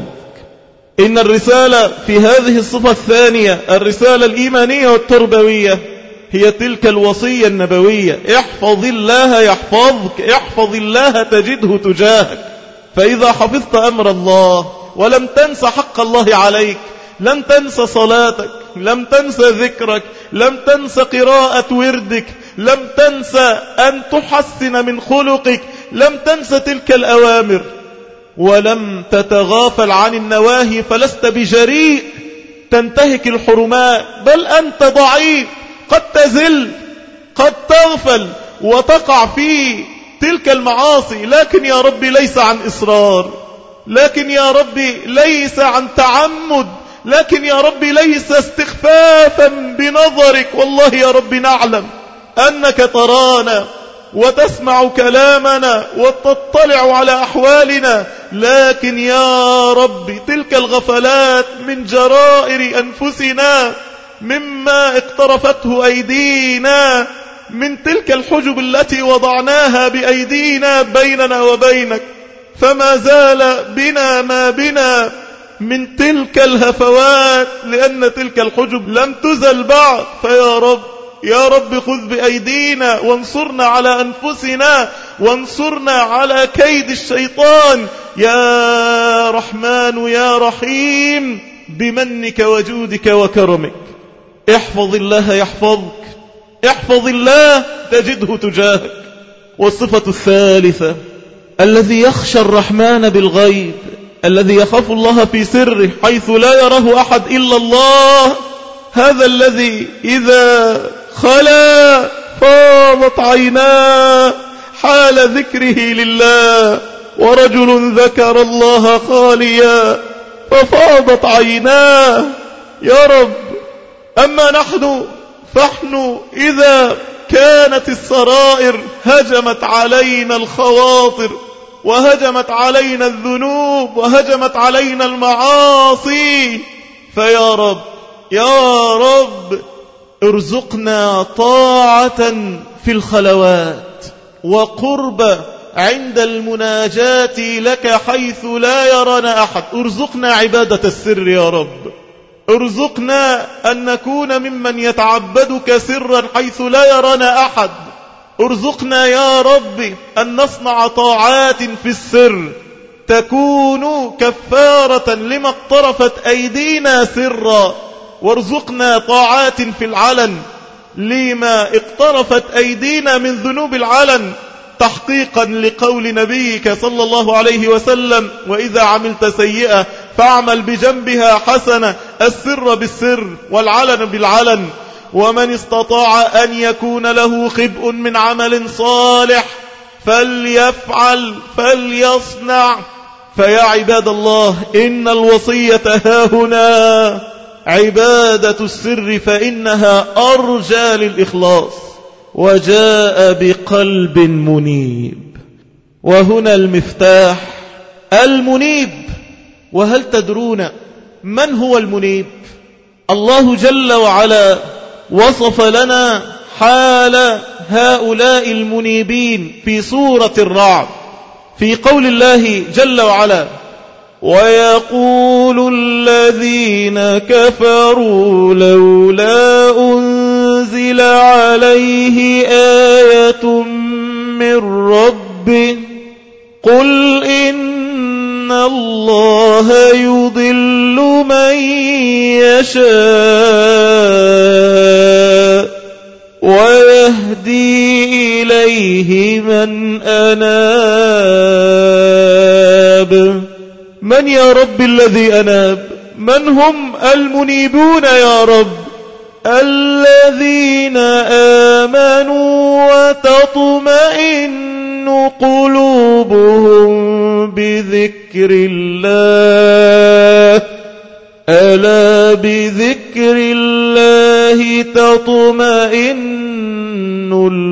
إن الرسالة في هذه الصفة الثانية، الرسالة الإيمانية والتربوية، هي تلك الوصية النبوية: احفظ الله يحفظك، احفظ الله تجده تجاهك. فإذا حفظت أمر الله ولم تنس حق الله عليك، لم تنس صلاتك، لم تنس ذكرك، لم تنس قراءة وردك، لم تنس أن تحسن من خلقك، لم تنس تلك الأوامر، ولم تتغافل عن النواهي، فلست بجريء تنتهك الحرمات، بل أنت ضعيف، قد تزل، قد تغفل وتقع في تلك المعاصي، لكن يا ربي ليس عن إصرار، لكن يا ربي ليس عن تعمد، لكن يا ربي ليس استخفافا بنظرك. والله يا ربي نعلم أنك ترانا وتسمع كلامنا وتطلع على أحوالنا، لكن يا ربي تلك الغفلات من جرائر أنفسنا، مما اقترفته أيدينا، من تلك الحجب التي وضعناها بأيدينا بيننا وبينك، فما زال بنا ما بنا من تلك الهفوات، لأن تلك الحجب لم تزل بعد. فيا رب يا رب خذ بأيدينا وانصرنا على أنفسنا، وانصرنا على كيد الشيطان. يا رحمن يا رحيم بمنك وجودك وكرمك. احفظ الله يحفظك، احفظ الله تجده تجاهك. والصفة الثالثة: الذي يخشى الرحمن بالغيب، الذي يخاف الله في سره حيث لا يراه أحد إلا الله. هذا الذي إذا خلا فاضت عيناه حال ذكره لله، ورجل ذكر الله خاليا ففاضت عيناه. يا رب، أما نحن فنحن إذا كانت السرائر هجمت علينا الخواطر، وهجمت علينا الذنوب، وهجمت علينا المعاصي، فيا رب يا رب ارزقنا طاعة في الخلوات، وقرب عند المناجاة لك حيث لا يرانا أحد. ارزقنا عبادة السر يا رب، ارزقنا أن نكون ممن يتعبدك سرا حيث لا يرانا أحد. ارزقنا يا رب أن نصنع طاعات في السر تكون كفارة لما اقترفت أيدينا سرا. وارزقنا طاعات في العلن لما اقترفت أيدينا من ذنوب العلن، تحقيقا لقول نبيك صلى الله عليه وسلم: وإذا عملت سيئة فاعمل بجنبها حسنة، السر بالسر والعلن بالعلن. ومن استطاع أن يكون له خبء من عمل صالح فليفعل فليصنع. فيا عباد الله، إن الوصية هاهنا عبادة السر، فإنها أرجى للإخلاص. وجاء بقلب منيب، وهنا المفتاح، المنيب. وهل تدرون من هو المنيب؟ الله جل وعلا وصف لنا حال هؤلاء المنيبين في سورة الرعد في قول الله جل وعلا: ويقول الذين كفروا لولا أنزل عليه آية من ربه قل إن الله يضل من يشاء ويهدي إليه من أناب. من يا رب الذي أناب؟ من هم المنيبون يا رب؟ الذين آمنوا وتطمئن قلوبهم بذكر الله، ألا بذكر الله تطمئن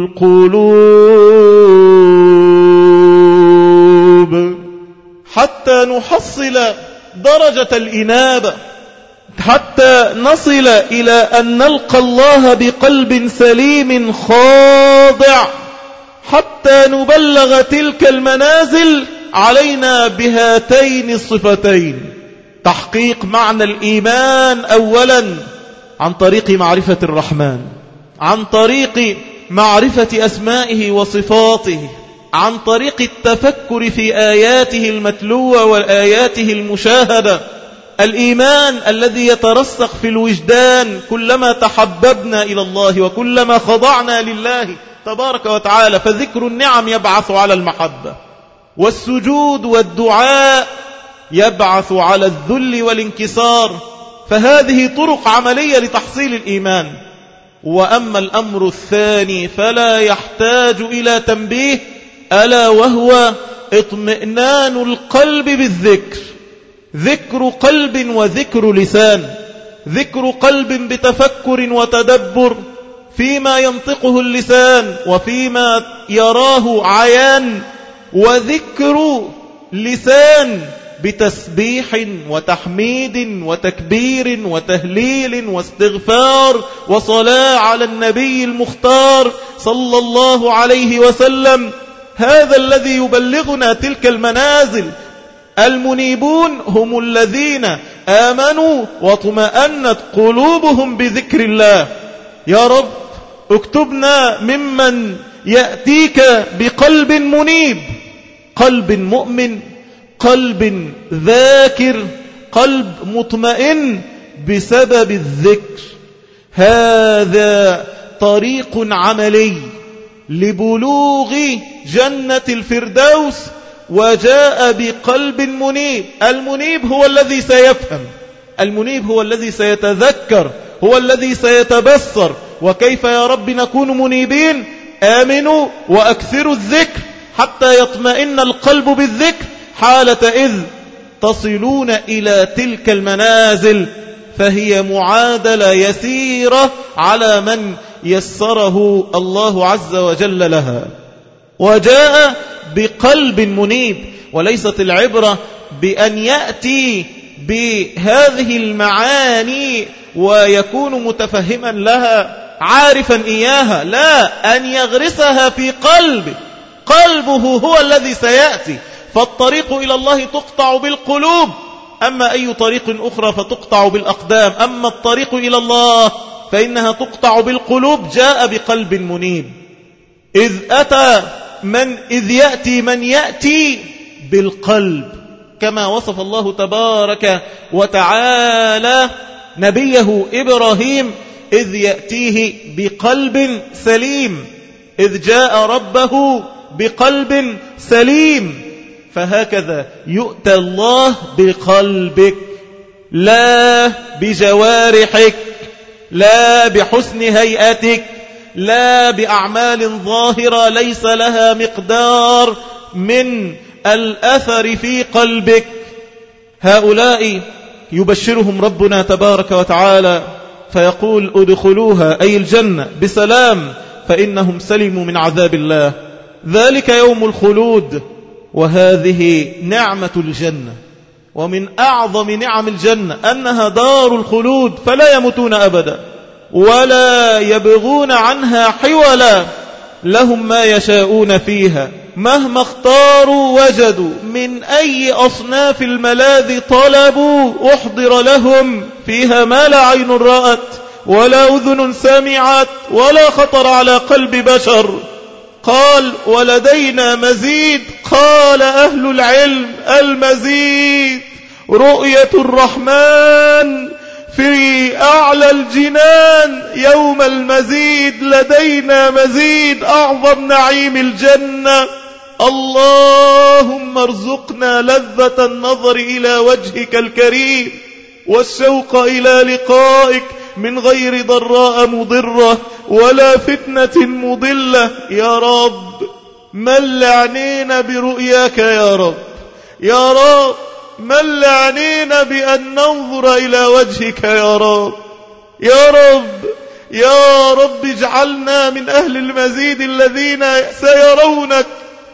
القلوب. حتى نحصل درجة الإنابة، حتى نصل إلى أن نلقى الله بقلب سليم خاضع، حتى نبلغ تلك المنازل علينا بهاتين الصفتين: تحقيق معنى الإيمان أولا عن طريق معرفة الرحمن، عن طريق معرفة أسمائه وصفاته، عن طريق التفكر في آياته المتلوة وآياته المشاهدة، الإيمان الذي يترسخ في الوجدان كلما تحببنا إلى الله وكلما خضعنا لله تبارك وتعالى، فذكر النعم يبعث على المحبة، والسجود والدعاء يبعث على الذل والانكسار. فهذه طرق عملية لتحصيل الإيمان. وأما الأمر الثاني فلا يحتاج إلى تنبيه، ألا وهو اطمئنان القلب بالذكر، ذكر قلب وذكر لسان، ذكر قلب بتفكر وتدبر فيما ينطقه اللسان وفيما يراه عيان، وذكر لسان بتسبيح وتحميد وتكبير وتهليل واستغفار وصلاة على النبي المختار صلى الله عليه وسلم. هذا الذي يبلغنا تلك المنازل. المنيبون هم الذين آمنوا واطمأنت قلوبهم بذكر الله. يا رب اكتبنا ممن يأتيك بقلب منيب، قلب مؤمن، قلب ذاكر، قلب مطمئن بسبب الذكر. هذا طريق عملي لبلوغ جنة الفردوس. وجاء بقلب منيب. المنيب هو الذي سيفهم، المنيب هو الذي سيتذكر، هو الذي سيتبصر. وكيف يا رب نكون منيبين؟ آمنوا وأكثروا الذكر حتى يطمئن القلب بالذكر حالة إذ تصلون إلى تلك المنازل. فهي معادلة يسيرة على من يسره الله عز وجل لها. وجاء بقلب منيب. وليست العبرة بأن يأتي بهذه المعاني ويكون متفهما لها عارفا إياها، لا، أن يغرسها في قلبه. قلبه هو الذي سيأتي. فالطريق إلى الله تقطع بالقلوب، أما أي طريق أخرى فتقطع بالأقدام. أما الطريق إلى الله فإنها تقطع بالقلوب. جاء بقلب منيب. إذ يأتي من يأتي بالقلب، كما وصف الله تبارك وتعالى نبيه إبراهيم إذ يأتيه بقلب سليم، إذ جاء ربه بقلب سليم. فهكذا يؤتى الله بقلبك، لا بجوارحك، لا بحسن هيئتك، لا بأعمال ظاهرة ليس لها مقدار من الأثر في قلبك. هؤلاء يبشرهم ربنا تبارك وتعالى فيقول ادخلوها أي الجنة بسلام فإنهم سلموا من عذاب الله. ذلك يوم الخلود، وهذه نعمة الجنة، ومن أعظم نعم الجنة أنها دار الخلود، فلا يموتون أبدا ولا يبغون عنها حولا، لهم ما يشاءون فيها مهما اختاروا وجدوا، من أي أصناف الملاذ طلبوا أحضر لهم، فيها ما لا عين رأت ولا أذن سمعت ولا خطر على قلب بشر. قال ولدينا مزيد، قال أهل العلم المزيد رؤية الرحمن في أعلى الجنان يوم المزيد، لدينا مزيد، أعظم نعيم الجنة. اللهم ارزقنا لذة النظر إلى وجهك الكريم والشوق إلى لقائك من غير ضراء مضرة ولا فتنة مضلة يا رب. مل عنينا برؤياك يا رب، يا رب مل عنينا بأن ننظر إلى وجهك يا رب، يا رب، يا رب اجعلنا من أهل المزيد الذين سيرونك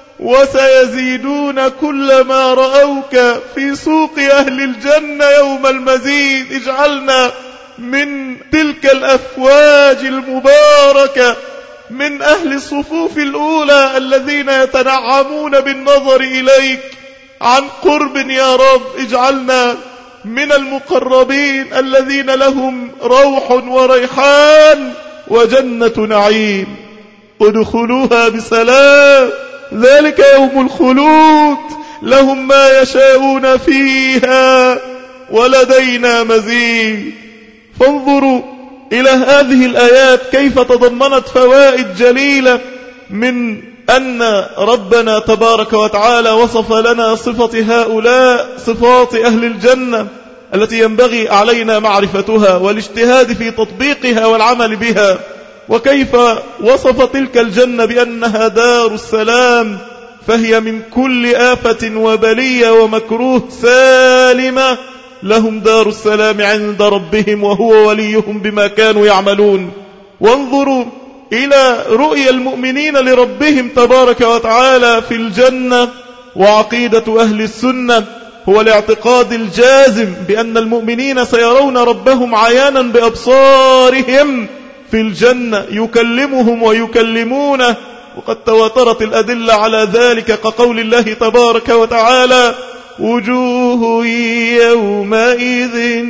وسيزيدون كلما رأوك في سوق أهل الجنة يوم المزيد. اجعلنا من تلك الأفواج المباركة، من أهل الصفوف الأولى الذين يتنعمون بالنظر إليك عن قرب يا رب. اجعلنا من المقربين الذين لهم روح وريحان وجنة نعيم. ادخلوها بسلام، ذلك يوم الخلود، لهم ما يشاءون فيها ولدينا مزيد. فانظروا إلى هذه الآيات كيف تضمنت فوائد جليلة، من أن ربنا تبارك وتعالى وصف لنا صفة هؤلاء، صفات أهل الجنة التي ينبغي علينا معرفتها والاجتهاد في تطبيقها والعمل بها، وكيف وصف تلك الجنة بأنها دار السلام، فهي من كل آفة وبلية ومكروه سالمة، لهم دار السلام عند ربهم وهو وليهم بما كانوا يعملون. وانظروا إلى رؤيا المؤمنين لربهم تبارك وتعالى في الجنة. وعقيدة أهل السنة هو الاعتقاد الجازم بأن المؤمنين سيرون ربهم عيانا بأبصارهم في الجنة، يكلمهم ويكلمونه، وقد تواترت الأدلة على ذلك كقول الله تبارك وتعالى وجوه يومئذ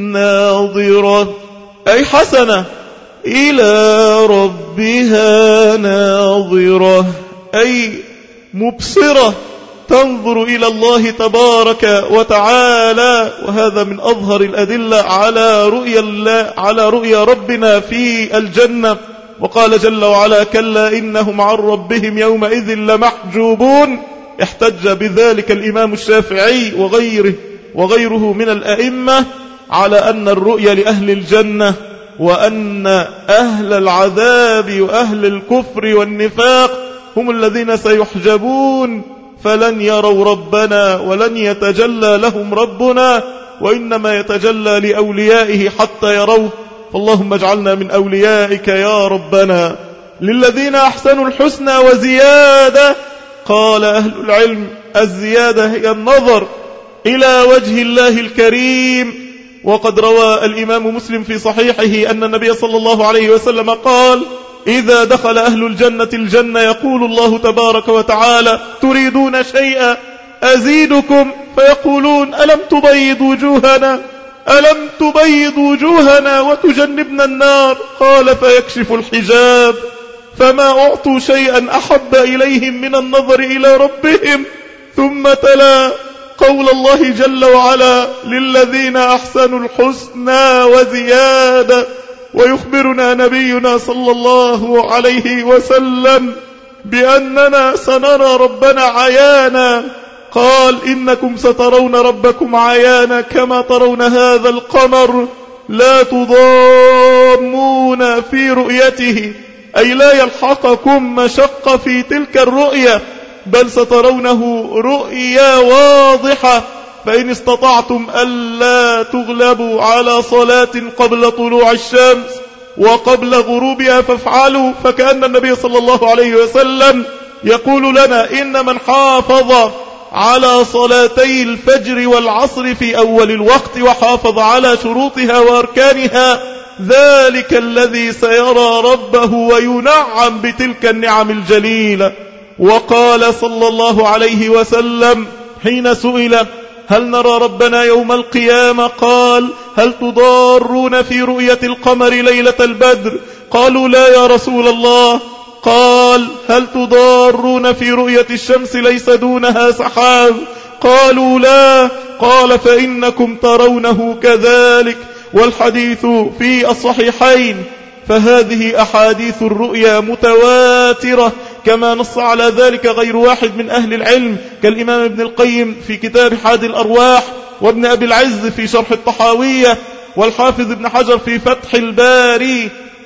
ناظرة، أي حسنة إلى ربها ناظرة، أي مبصرة تنظر إلى الله تبارك وتعالى. وهذا من أظهر الأدلة على رؤيا الله، على رؤيا ربنا في الجنة. وقال جل وعلا كلا إنهم عن ربهم يومئذ لمحجوبون. احتج بذلك الإمام الشافعي وغيره من الأئمة على أن الرؤيا لأهل الجنة، وأن أهل العذاب وأهل الكفر والنفاق هم الذين سيحجبون فلن يروا ربنا ولن يتجلى لهم ربنا، وإنما يتجلى لأوليائه حتى يروه. فاللهم اجعلنا من أوليائك يا ربنا. للذين أحسنوا الحسنى وزيادة. قال أهل العلم الزيادة هي النظر إلى وجه الله الكريم. وقد روى الإمام مسلم في صحيحه أن النبي صلى الله عليه وسلم قال إذا دخل أهل الجنة الجنة يقول الله تبارك وتعالى تريدون شيئا أزيدكم؟ فيقولون ألم تبيض وجوهنا، ألم تبيض وجوهنا وتجنبنا النار؟ قال فيكشف الحجاب، فما أعطوا شيئا أحب إليهم من النظر إلى ربهم. ثم تلا قول الله جل وعلا للذين أحسنوا الحسنى وزيادة، ويخبرنا نبينا صلى الله عليه وسلم بأننا سنرى ربنا عيانا. قال إنكم سترون ربكم عيانا كما ترون هذا القمر لا تضامون في رؤيته، أي لا يلحقكم مشقة في تلك الرؤية، بل سترونه رؤيا واضحة. فإن استطعتم ألا تغلبوا على صلاة قبل طلوع الشمس وقبل غروبها فافعلوا. فكأن النبي صلى الله عليه وسلم يقول لنا إن من حافظ على صلاتي الفجر والعصر في أول الوقت وحافظ على شروطها وأركانها ذلك الذي سيرى ربه وينعم بتلك النعم الجليلة. وقال صلى الله عليه وسلم حين سئل هل نرى ربنا يوم القيامة؟ قال هل تضارون في رؤية القمر ليلة البدر؟ قالوا لا يا رسول الله. قال هل تضارون في رؤية الشمس ليس دونها سحاب؟ قالوا لا. قال فإنكم ترونه كذلك، والحديث في الصحيحين. فهذه أحاديث الرؤيا متواترة كما نص على ذلك غير واحد من أهل العلم كالإمام ابن القيم في كتاب حاد الأرواح، وابن أبي العز في شرح الطحاوية، والحافظ ابن حجر في فتح الباري.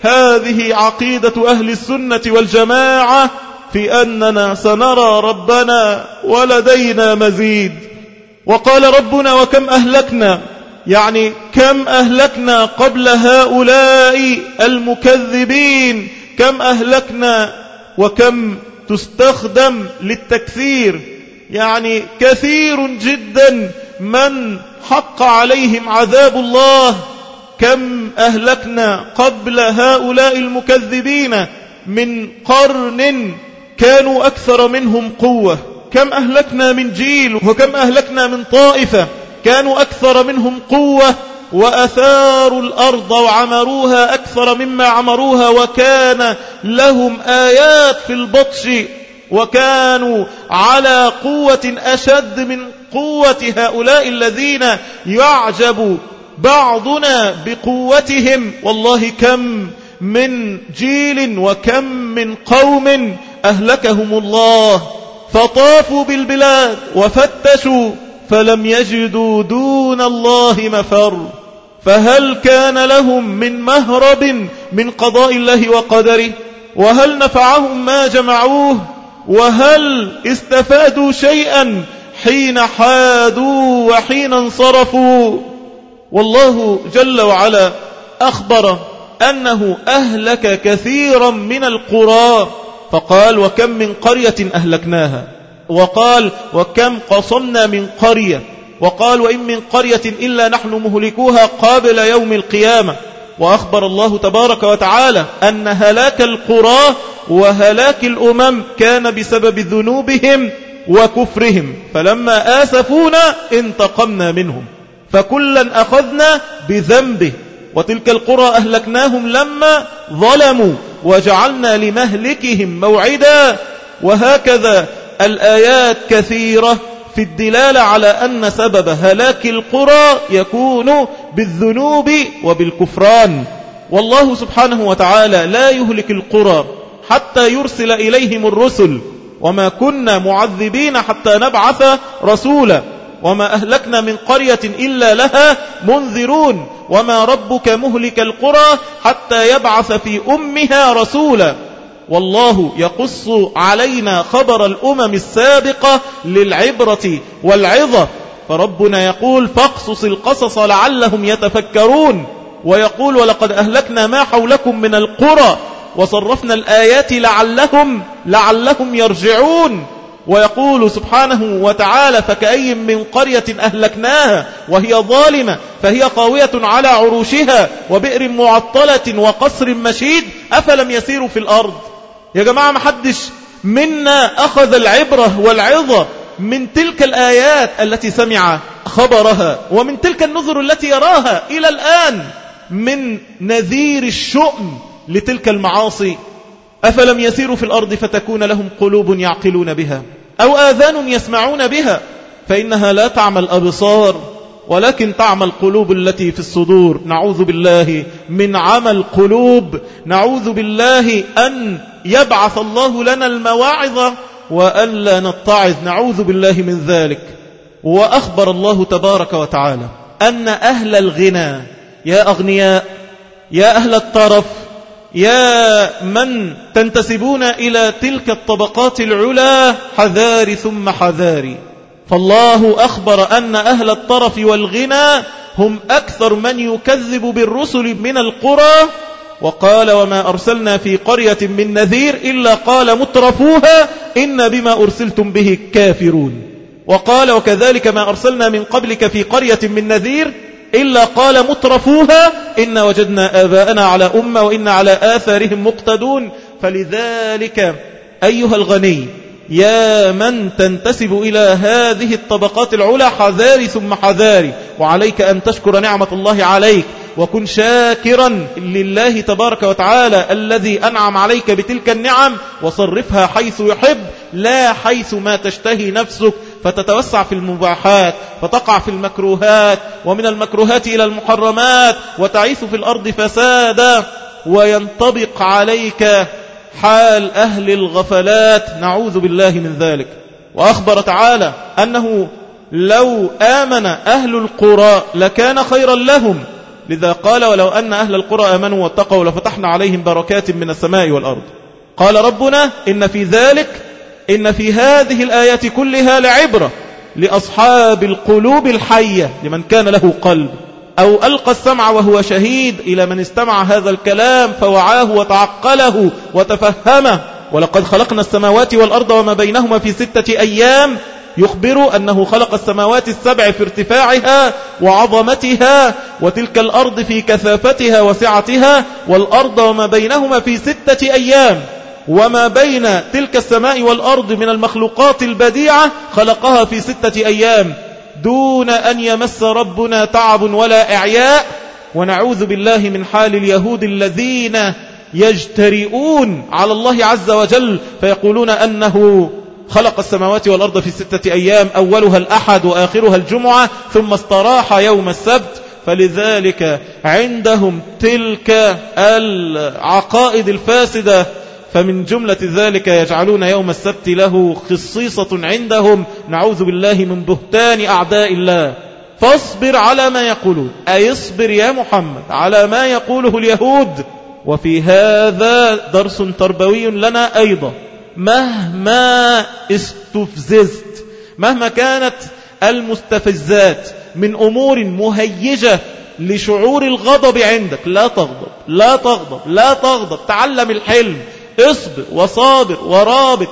هذه عقيدة أهل السنة والجماعة في أننا سنرى ربنا ولدينا مزيد. وقال ربنا وكم أهلكنا، يعني كم أهلكنا قبل هؤلاء المكذبين، كم أهلكنا، وكم تستخدم للتكثير، يعني كثير جدا من حق عليهم عذاب الله. كم أهلكنا قبل هؤلاء المكذبين من قرن كانوا أكثر منهم قوة، كم أهلكنا من جيل، وكم أهلكنا من طائفة كانوا أكثر منهم قوة وأثاروا الأرض وعمروها أكثر مما عمروها، وكان لهم آيات في البطش، وكانوا على قوة أشد من قوة هؤلاء الذين يعجب بعضنا بقوتهم. والله كم من جيل وكم من قوم أهلكهم الله، فطافوا بالبلاد وفتشوا فلم يجدوا دون الله مفر. فهل كان لهم من مهرب من قضاء الله وقدره؟ وهل نفعهم ما جمعوه؟ وهل استفادوا شيئا حين حادوا وحين انصرفوا؟ والله جل وعلا أخبر أنه أهلك كثيرا من القرى، فقال وكم من قرية أهلكناها، وقال وكم قصمنا من قرية، وقال وإن من قرية إلا نحن مهلكوها قبل يوم القيامة. وأخبر الله تبارك وتعالى أن هلاك القرى وهلاك الأمم كان بسبب ذنوبهم وكفرهم، فلما آسفونا انتقمنا منهم، فكلا أخذنا بذنبه. وتلك القرى أهلكناهم لما ظلموا وجعلنا لمهلكهم موعدا. وهكذا الآيات كثيرة في الدلالة على أن سبب هلاك القرى يكون بالذنوب وبالكفران. والله سبحانه وتعالى لا يهلك القرى حتى يرسل إليهم الرسل، وما كنا معذبين حتى نبعث رسولا، وما أهلكنا من قرية إلا لها منذرون، وما ربك مهلك القرى حتى يبعث في أمها رسولا. والله يقص علينا خبر الأمم السابقة للعبرة والعظة، فربنا يقول فاقصص القصص لعلهم يتفكرون، ويقول ولقد أهلكنا ما حولكم من القرى وصرفنا الآيات لعلهم يرجعون. ويقول سبحانه وتعالى فكأي من قرية أهلكناها وهي ظالمة فهي خاوية على عروشها وبئر معطلة وقصر مشيد أفلم يسيروا في الأرض. يا جماعة محدش منا أخذ العبرة والعظة من تلك الآيات التي سمع خبرها ومن تلك النذر التي يراها إلى الآن من نذير الشؤم لتلك المعاصي. أفلم يسيروا في الأرض فتكون لهم قلوب يعقلون بها أو آذان يسمعون بها فإنها لا تعمى الأبصار ولكن تعمى القلوب التي في الصدور. نعوذ بالله من عمى القلوب، نعوذ بالله أن يبعث الله لنا المواعظ وأن لا نتعظ، نعوذ بالله من ذلك. وأخبر الله تبارك وتعالى أن أهل الغنى، يا أغنياء، يا أهل الطرف، يا من تنتسبون إلى تلك الطبقات العلا، حذاري ثم حذاري. فالله أخبر أن أهل الطرف والغنى هم أكثر من يكذب بالرسل من القرى، وقال وما أرسلنا في قرية من نذير إلا قال مترفوها إن بما أرسلتم به كافرون. وقال وكذلك ما أرسلنا من قبلك في قرية من نذير إلا قال مترفوها إن وجدنا آباءنا على أمة وإن على آثارهم مقتدون. فلذلك أيها الغني، يا من تنتسب إلى هذه الطبقات العلى، حذاري ثم حذاري، وعليك أن تشكر نعمة الله عليك وكن شاكرا لله تبارك وتعالى الذي أنعم عليك بتلك النعم، وصرفها حيث يحب لا حيث ما تشتهي نفسك، فتتوسع في المباحات فتقع في المكروهات، ومن المكروهات إلى المحرمات، وتعيث في الأرض فسادا، وينطبق عليك حال أهل الغفلات، نعوذ بالله من ذلك. وأخبر تعالى أنه لو آمن أهل القرى لكان خيرا لهم، لذا قال ولو أن أهل القرى آمنوا واتقوا لفتحنا عليهم بركات من السماء والأرض. قال ربنا إن في ذلك، إن في هذه الآيات كلها لعبرة لأصحاب القلوب الحية، لمن كان له قلب أو ألقى السمع وهو شهيد، إلى من استمع هذا الكلام فوعاه وتعقله وتفهمه. ولقد خلقنا السماوات والأرض وما بينهما في 6 أيام، يخبر أنه خلق السماوات السبع في ارتفاعها وعظمتها، وتلك الأرض في كثافتها وسعتها، والأرض وما بينهما في 6 أيام. وما بين تلك السماء والأرض من المخلوقات البديعة خلقها في 6 أيام دون أن يمس ربنا تعب ولا إعياء. ونعوذ بالله من حال اليهود الذين يجترئون على الله عز وجل فيقولون أنه خلق السماوات والأرض في 6 أيام، أولها الأحد وآخرها الجمعة، ثم استراح يوم السبت. فلذلك عندهم تلك العقائد الفاسدة، فمن جملة ذلك يجعلون يوم السبت له خصيصة عندهم، نعوذ بالله من بهتان أعداء الله. فاصبر على ما يقولون، أي اصبر يا محمد على ما يقوله اليهود. وفي هذا درس تربوي لنا أيضا، مهما استفززت، مهما كانت المستفزات من أمور مهيجة لشعور الغضب عندك، لا تغضب لا تغضب لا تغضب، تعلم الحلم، اصبر وصابر ورابط،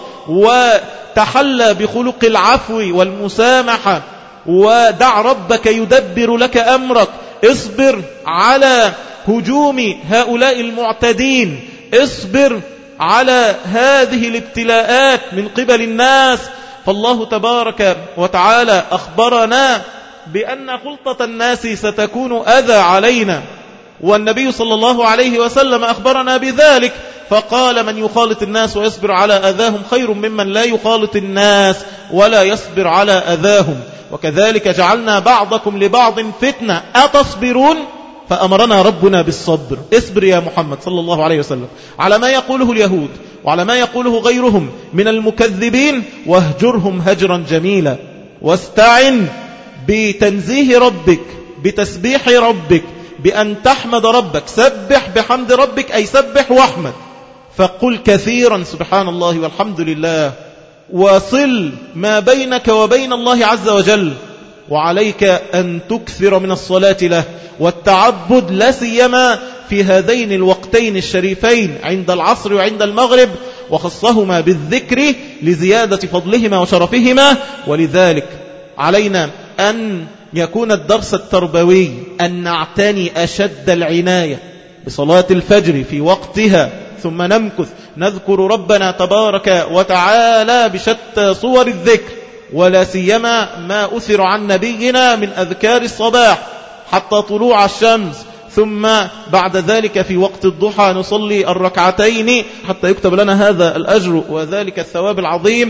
وتحلى بخلق العفو والمسامحة، ودع ربك يدبر لك أمرك. اصبر على هجوم هؤلاء المعتدين، اصبر على هذه الابتلاءات من قبل الناس. فالله تبارك وتعالى أخبرنا بأن خلطة الناس ستكون أذى علينا، والنبي صلى الله عليه وسلم أخبرنا بذلك، فقال من يخالط الناس ويصبر على أذاهم خير ممن لا يخالط الناس ولا يصبر على أذاهم. وكذلك جعلنا بعضكم لبعض فتنة أتصبرون، فأمرنا ربنا بالصبر. اصبر يا محمد صلى الله عليه وسلم على ما يقوله اليهود وعلى ما يقوله غيرهم من المكذبين، واهجرهم هجرا جميلا، واستعن بتنزيه ربك، بتسبيح ربك، بأن تحمد ربك. سبح بحمد ربك أي سبح واحمد، فقل كثيرا سبحان الله والحمد لله، وصل ما بينك وبين الله عز وجل. وعليك أن تكثر من الصلاة له والتعبد، لا سيما في هذين الوقتين الشريفين عند العصر وعند المغرب، وخصهما بالذكر لزيادة فضلهما وشرفهما. ولذلك علينا أن يكون الدرس التربوي أن نعتني أشد العناية بصلاة الفجر في وقتها، ثم نمكث نذكر ربنا تبارك وتعالى بشتى صور الذكر، ولا سيما ما أثر عن نبينا من أذكار الصباح حتى طلوع الشمس، ثم بعد ذلك في وقت الضحى نصلي الركعتين حتى يكتب لنا هذا الأجر وذلك الثواب العظيم.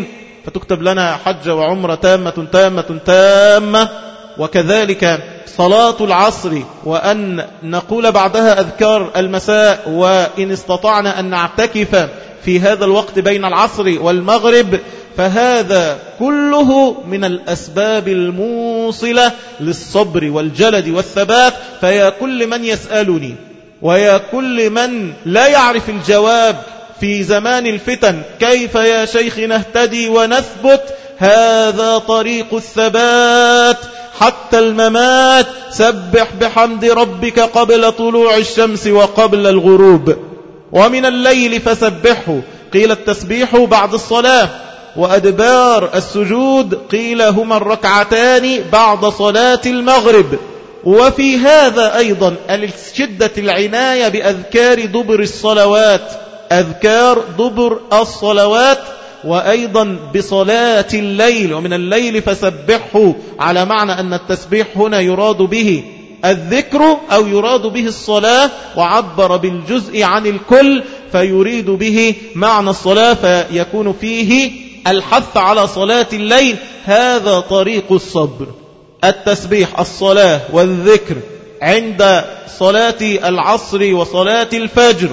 فتكتب لنا حجة وعمرة تامة تامة تامة. وكذلك صلاة العصر، وأن نقول بعدها أذكار المساء، وإن استطعنا أن نعتكف في هذا الوقت بين العصر والمغرب، فهذا كله من الأسباب الموصلة للصبر والجلد والثبات. فيا كل من يسألني ويا كل من لا يعرف الجواب في زمان الفتن، كيف يا شيخ نهتدي ونثبت؟ هذا طريق الثبات حتى الممات. سبح بحمد ربك قبل طلوع الشمس وقبل الغروب، ومن الليل فسبحه. قيل التسبيح بعد الصلاة، وأدبار السجود قيل هما الركعتان بعد صلاة المغرب. وفي هذا أيضا شدة العناية بأذكار دبر الصلوات، أذكار دبر الصلوات، وأيضا بصلاة الليل. ومن الليل فسبحه، على معنى أن التسبيح هنا يراد به الذكر أو يراد به الصلاة، وعبر بالجزء عن الكل فيريد به معنى الصلاة، فيكون فيه الحث على صلاة الليل. هذا طريق الصبر، التسبيح، الصلاة والذكر عند صلاة العصر وصلاة الفجر،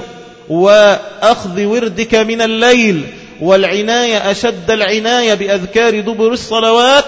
وأخذ وردك من الليل، والعناية أشد العناية بأذكار دبر الصلوات،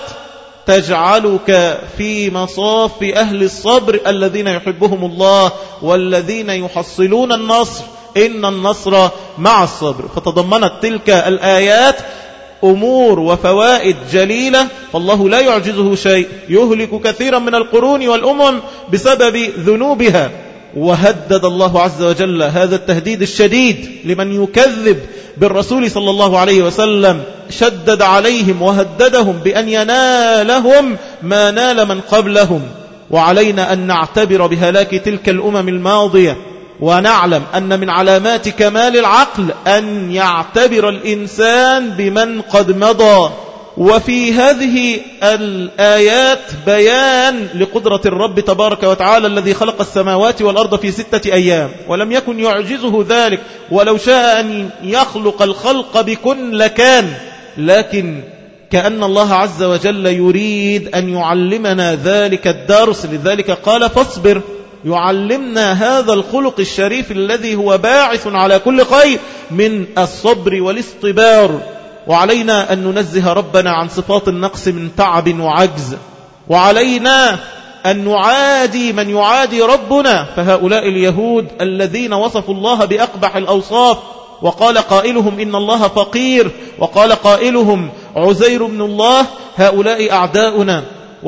تجعلك في مصاف أهل الصبر الذين يحبهم الله والذين يحصلون النصر. إن النصر مع الصبر. فتضمنت تلك الآيات أمور وفوائد جليلة، فالله لا يعجزه شيء، يهلك كثيرا من القرون والأمم بسبب ذنوبها. وهدد الله عز وجل هذا التهديد الشديد لمن يكذب بالرسول صلى الله عليه وسلم، شدد عليهم وهددهم بأن ينالهم ما نال من قبلهم. وعلينا أن نعتبر بهلاك تلك الأمم الماضية، ونعلم أن من علامات كمال العقل أن يعتبر الإنسان بمن قد مضى. وفي هذه الآيات بيان لقدرة الرب تبارك وتعالى الذي خلق السماوات والأرض في 6 أيام، ولم يكن يعجزه ذلك، ولو شاء أن يخلق الخلق بكن لكان، لكن كأن الله عز وجل يريد أن يعلمنا ذلك الدرس. لذلك قال فاصبر، يعلمنا هذا الخلق الشريف الذي هو باعث على كل خير من الصبر والاصطبار. وعلينا أن ننزه ربنا عن صفات النقص من تعب وعجز، وعلينا أن نعادي من يعادي ربنا، فهؤلاء اليهود الذين وصفوا الله بأقبح الأوصاف، وقال قائلهم إن الله فقير، وقال قائلهم عزير بن الله، هؤلاء أعداؤنا،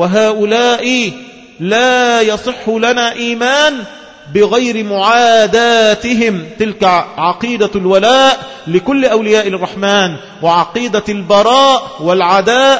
وهؤلاء لا يصح لنا إيمان بغير معاداتهم. تلك عقيدة الولاء لكل أولياء الرحمن، وعقيدة البراء والعداء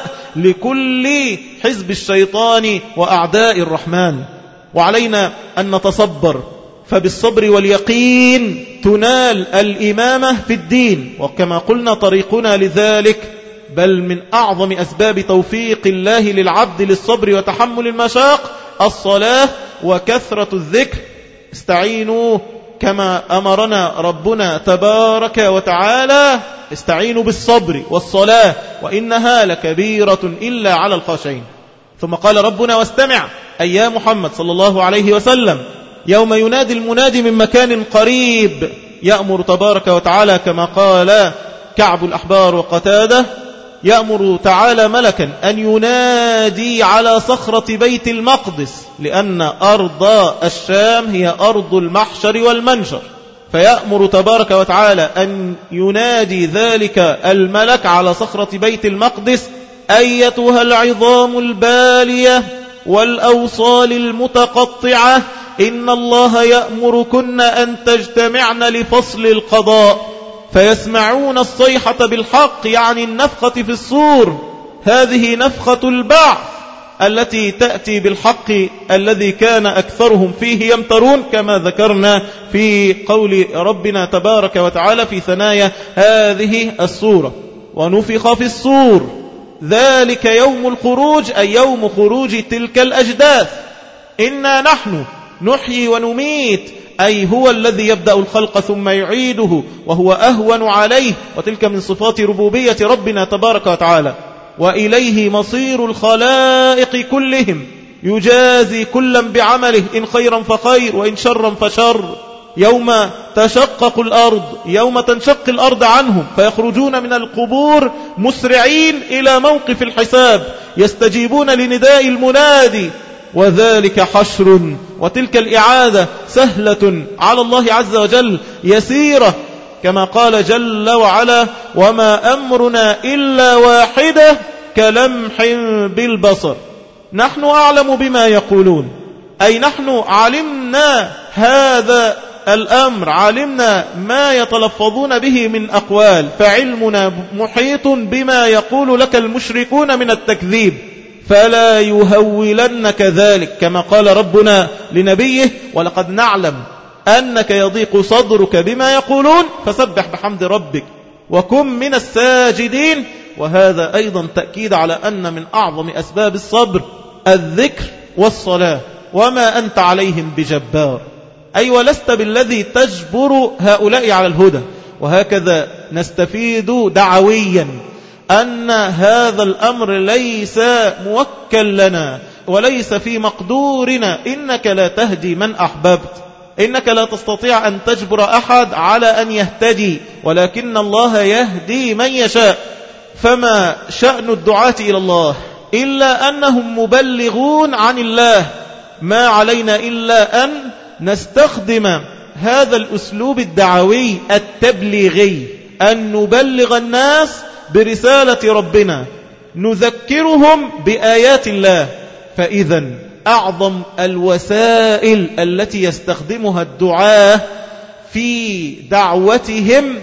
لكل حزب الشيطان وأعداء الرحمن. وعلينا أن نتصبر، فبالصبر واليقين تنال الإمامة في الدين. وكما قلنا طريقنا لذلك، بل من أعظم أسباب توفيق الله للعبد للصبر وتحمل المشاق، الصلاة وكثرة الذكر. استعينوا كما أمرنا ربنا تبارك وتعالى، استعينوا بالصبر والصلاة وإنها لكبيرة إلا على الخاشعين. ثم قال ربنا واستمع أي يا محمد صلى الله عليه وسلم يوم ينادي المنادي من مكان قريب، يأمر تبارك وتعالى كما قال كعب الأحبار وقتاده، يأمر تعالى ملكا أن ينادي على صخرة بيت المقدس، لأن أرض الشام هي أرض المحشر والمنشر، فيأمر تبارك وتعالى أن ينادي ذلك الملك على صخرة بيت المقدس: أيتها العظام البالية والأوصال المتقطعة، إن الله يأمركن أن تجتمعن لفصل القضاء. فيسمعون الصيحة بالحق، يعني النفخة في الصور، هذه نفخة البعث التي تأتي بالحق الذي كان أكثرهم فيه يمترون، كما ذكرنا في قول ربنا تبارك وتعالى في ثنايا هذه السورة: ونفخ في الصور ذلك يوم الخروج، أي يوم خروج تلك الأجداث، إنا نحن نحيي ونميت، أي هو الذي يبدأ الخلق ثم يعيده وهو أهون عليه، وتلك من صفات ربوبية ربنا تبارك وتعالى. وإليه مصير الخلائق كلهم، يجازي كلا بعمله، إن خيرا فخير وإن شرا فشر. يوم تشقق الأرض، يوم تنشق الأرض عنهم فيخرجون من القبور مسرعين إلى موقف الحساب، يستجيبون لنداء المنادي، وذلك حشر. وتلك الإعادة سهلة على الله عز وجل، يسيرة، كما قال جل وعلا: وما أمرنا إلا واحدة كلمح بالبصر. نحن أعلم بما يقولون، أي نحن علمنا هذا الأمر، علمنا ما يتلفظون به من أقوال، فعلمنا محيط بما يقول لك المشركون من التكذيب، فلا يهولنك ذلك، كما قال ربنا لنبيه: ولقد نعلم أنك يضيق صدرك بما يقولون فسبح بحمد ربك وكن من الساجدين. وهذا أيضا تأكيد على أن من أعظم أسباب الصبر الذكر والصلاة، وما أنت عليهم بجبار، أي ولست بالذي تجبر هؤلاء على الهدى. وهكذا نستفيد دعويا أن هذا الأمر ليس موكل لنا وليس في مقدورنا، إنك لا تهدي من أحببت، إنك لا تستطيع أن تجبر أحد على أن يهتدي، ولكن الله يهدي من يشاء. فما شأن الدعاة إلى الله إلا أنهم مبلغون عن الله، ما علينا إلا أن نستخدم هذا الأسلوب الدعوي التبليغي، أن نبلغ الناس برسالة ربنا، نذكرهم بآيات الله. فإذا أعظم الوسائل التي يستخدمها الدعاة في دعوتهم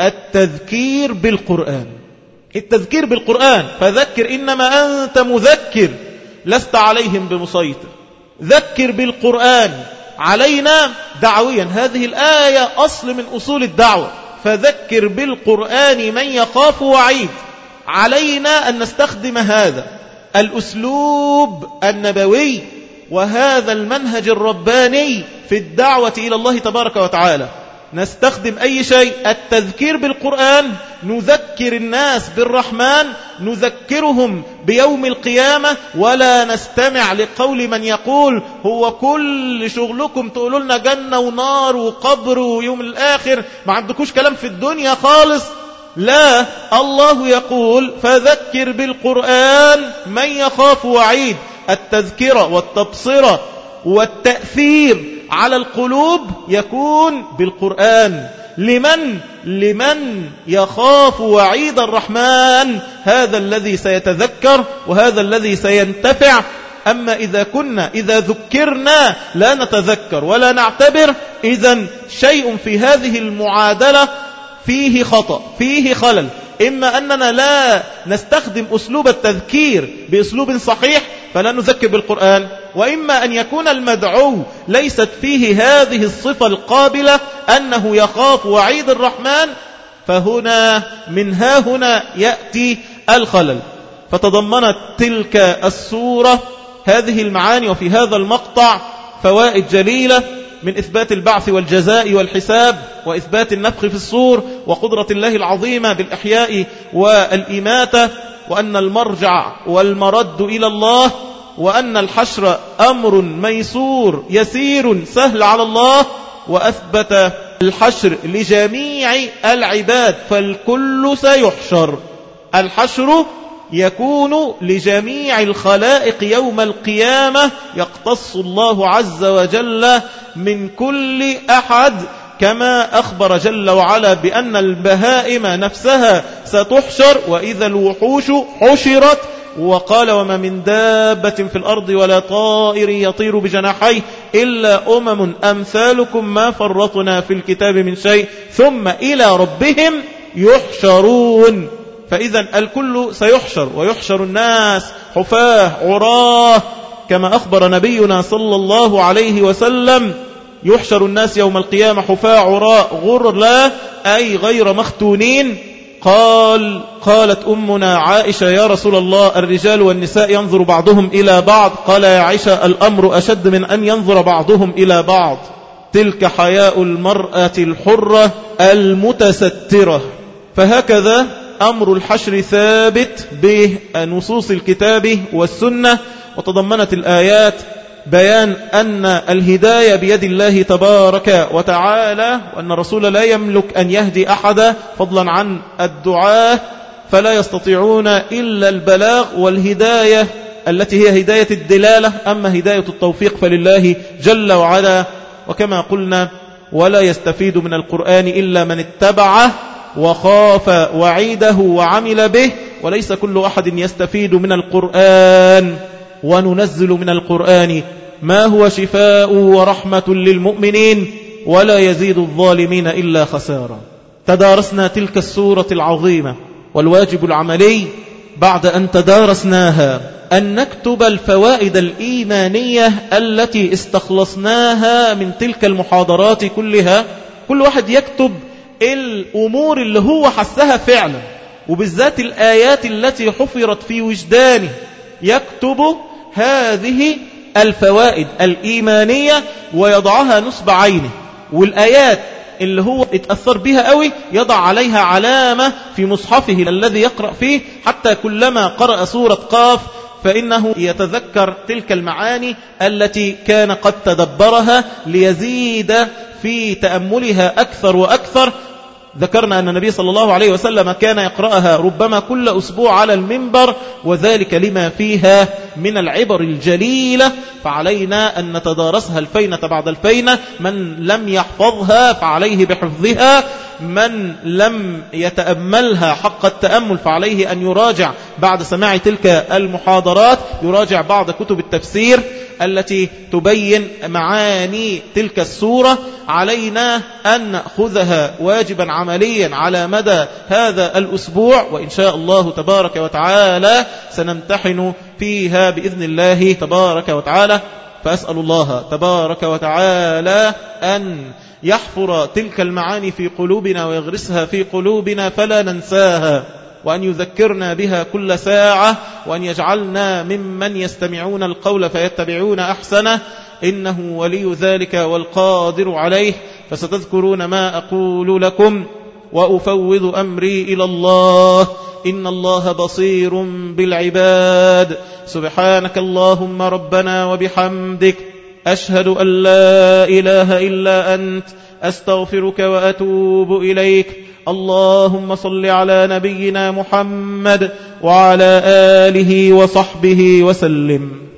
التذكير بالقرآن، التذكير بالقرآن. فذكر إنما أنت مذكر، لست عليهم بمسيطر، ذكر بالقرآن علينا دعويا. هذه الآية أصل من أصول الدعوة، فذكر بالقرآن من يخاف وعيد. علينا أن نستخدم هذا الأسلوب النبوي وهذا المنهج الرباني في الدعوة إلى الله تبارك وتعالى. نستخدم أي شيء، التذكير بالقرآن، نذكر الناس بالرحمن، نذكرهم بيوم القيامة، ولا نستمع لقول من يقول هو كل شغلكم تقولوا لنا جنة ونار وقبر ويوم الآخر، ما عندكوش كلام في الدنيا خالص. لا، الله يقول فذكر بالقرآن من يخاف وعيد. التذكرة والتبصرة والتأثير على القلوب يكون بالقرآن. لمن يخاف وعيد الرحمن، هذا الذي سيتذكر وهذا الذي سينتفع. أما إذا ذكرنا لا نتذكر ولا نعتبر، إذن شيء في هذه المعادلة فيه خطأ، فيه خلل. إما أننا لا نستخدم أسلوب التذكير بأسلوب صحيح فلا نذكر بالقرآن، وإما أن يكون المدعو ليست فيه هذه الصفة القابلة أنه يخاف وعيد الرحمن، فهنا من هنا يأتي الخلل. فتضمنت تلك السورة هذه المعاني، وفي هذا المقطع فوائد جليلة من إثبات البعث والجزاء والحساب، وإثبات النفخ في الصور، وقدرة الله العظيمة بالإحياء والإماتة، وأن المرجع والمرد إلى الله، وأن الحشر أمر ميسور يسير سهل على الله، وأثبت الحشر لجميع العباد، فالكل سيحشر. الحشر يكون لجميع الخلائق يوم القيامة، يقتص الله عز وجل من كل أحد، كما أخبر جل وعلا بأن البهائم نفسها ستحشر، وإذا الوحوش حشرت، وقال وما من دابة في الأرض ولا طائر يطير بجناحيه إلا أمم أمثالكم ما فرطنا في الكتاب من شيء ثم إلى ربهم يحشرون. فإذا الكل سيحشر، ويحشر الناس حفاة عراه، كما أخبر نبينا صلى الله عليه وسلم: يحشر الناس يوم القيامة حفاة عراء غرلا، أي غير مختونين. قالت أمنا عائشة: يا رسول الله، الرجال والنساء ينظر بعضهم إلى بعض. قال: يا عائشة، الأمر أشد من أن ينظر بعضهم إلى بعض. تلك حياء المرأة الحرة المتسترة. فهكذا أمر الحشر ثابت بنصوص الكتاب والسنة، وتضمنت الآيات بيان أن الهداية بيد الله تبارك وتعالى، وأن الرسول لا يملك أن يهدي أحدا فضلا عن الدعاة، فلا يستطيعون إلا البلاغ والهداية التي هي هداية الدلالة. أما هداية التوفيق فلله جل وعلا. وكما قلنا: ولا يستفيد من القرآن إلا من اتبعه وخاف وعيده وعمل به. وليس كل أحد يستفيد من القرآن. وننزل من القرآن ما هو شفاء ورحمة للمؤمنين ولا يزيد الظالمين إلا خسارا. تدارسنا تلك السورة العظيمة، والواجب العملي بعد أن تدارسناها أن نكتب الفوائد الإيمانية التي استخلصناها من تلك المحاضرات كلها. كل واحد يكتب الأمور اللي هو حسها فعلا، وبالذات الآيات التي حفرت في وجدانه، يكتب هذه الفوائد الإيمانية ويضعها نصب عينه. والآيات اللي هو اتأثر بها قوي يضع عليها علامة في مصحفه الذي يقرأ فيه، حتى كلما قرأ سورة قاف فإنه يتذكر تلك المعاني التي كان قد تدبرها ليزيد في تأملها أكثر وأكثر. ذكرنا أن النبي صلى الله عليه وسلم كان يقرأها ربما كل أسبوع على المنبر، وذلك لما فيها من العبر الجليلة، فعلينا أن نتدارسها الفينة بعد الفينة. من لم يحفظها فعليه بحفظها، من لم يتأملها حق التأمل فعليه أن يراجع بعد سماع تلك المحاضرات، يراجع بعض كتب التفسير التي تبين معاني تلك السورة. علينا أن نأخذها واجبا عمليا على مدى هذا الأسبوع، وإن شاء الله تبارك وتعالى سنمتحن فيها بإذن الله تبارك وتعالى. فأسأل الله تبارك وتعالى أن يحفر تلك المعاني في قلوبنا ويغرسها في قلوبنا فلا ننساها، وأن يذكرنا بها كل ساعة، وأن يجعلنا ممن يستمعون القول فيتبعون أحسنه، إنه ولي ذلك والقادر عليه. فستذكرون ما أقول لكم وأفوض أمري إلى الله، إن الله بصير بالعباد. سبحانك اللهم ربنا وبحمدك، أشهد أن لا إله إلا أنت، أستغفرك وأتوب إليك. اللهم صل على نبينا محمد وعلى آله وصحبه وسلم.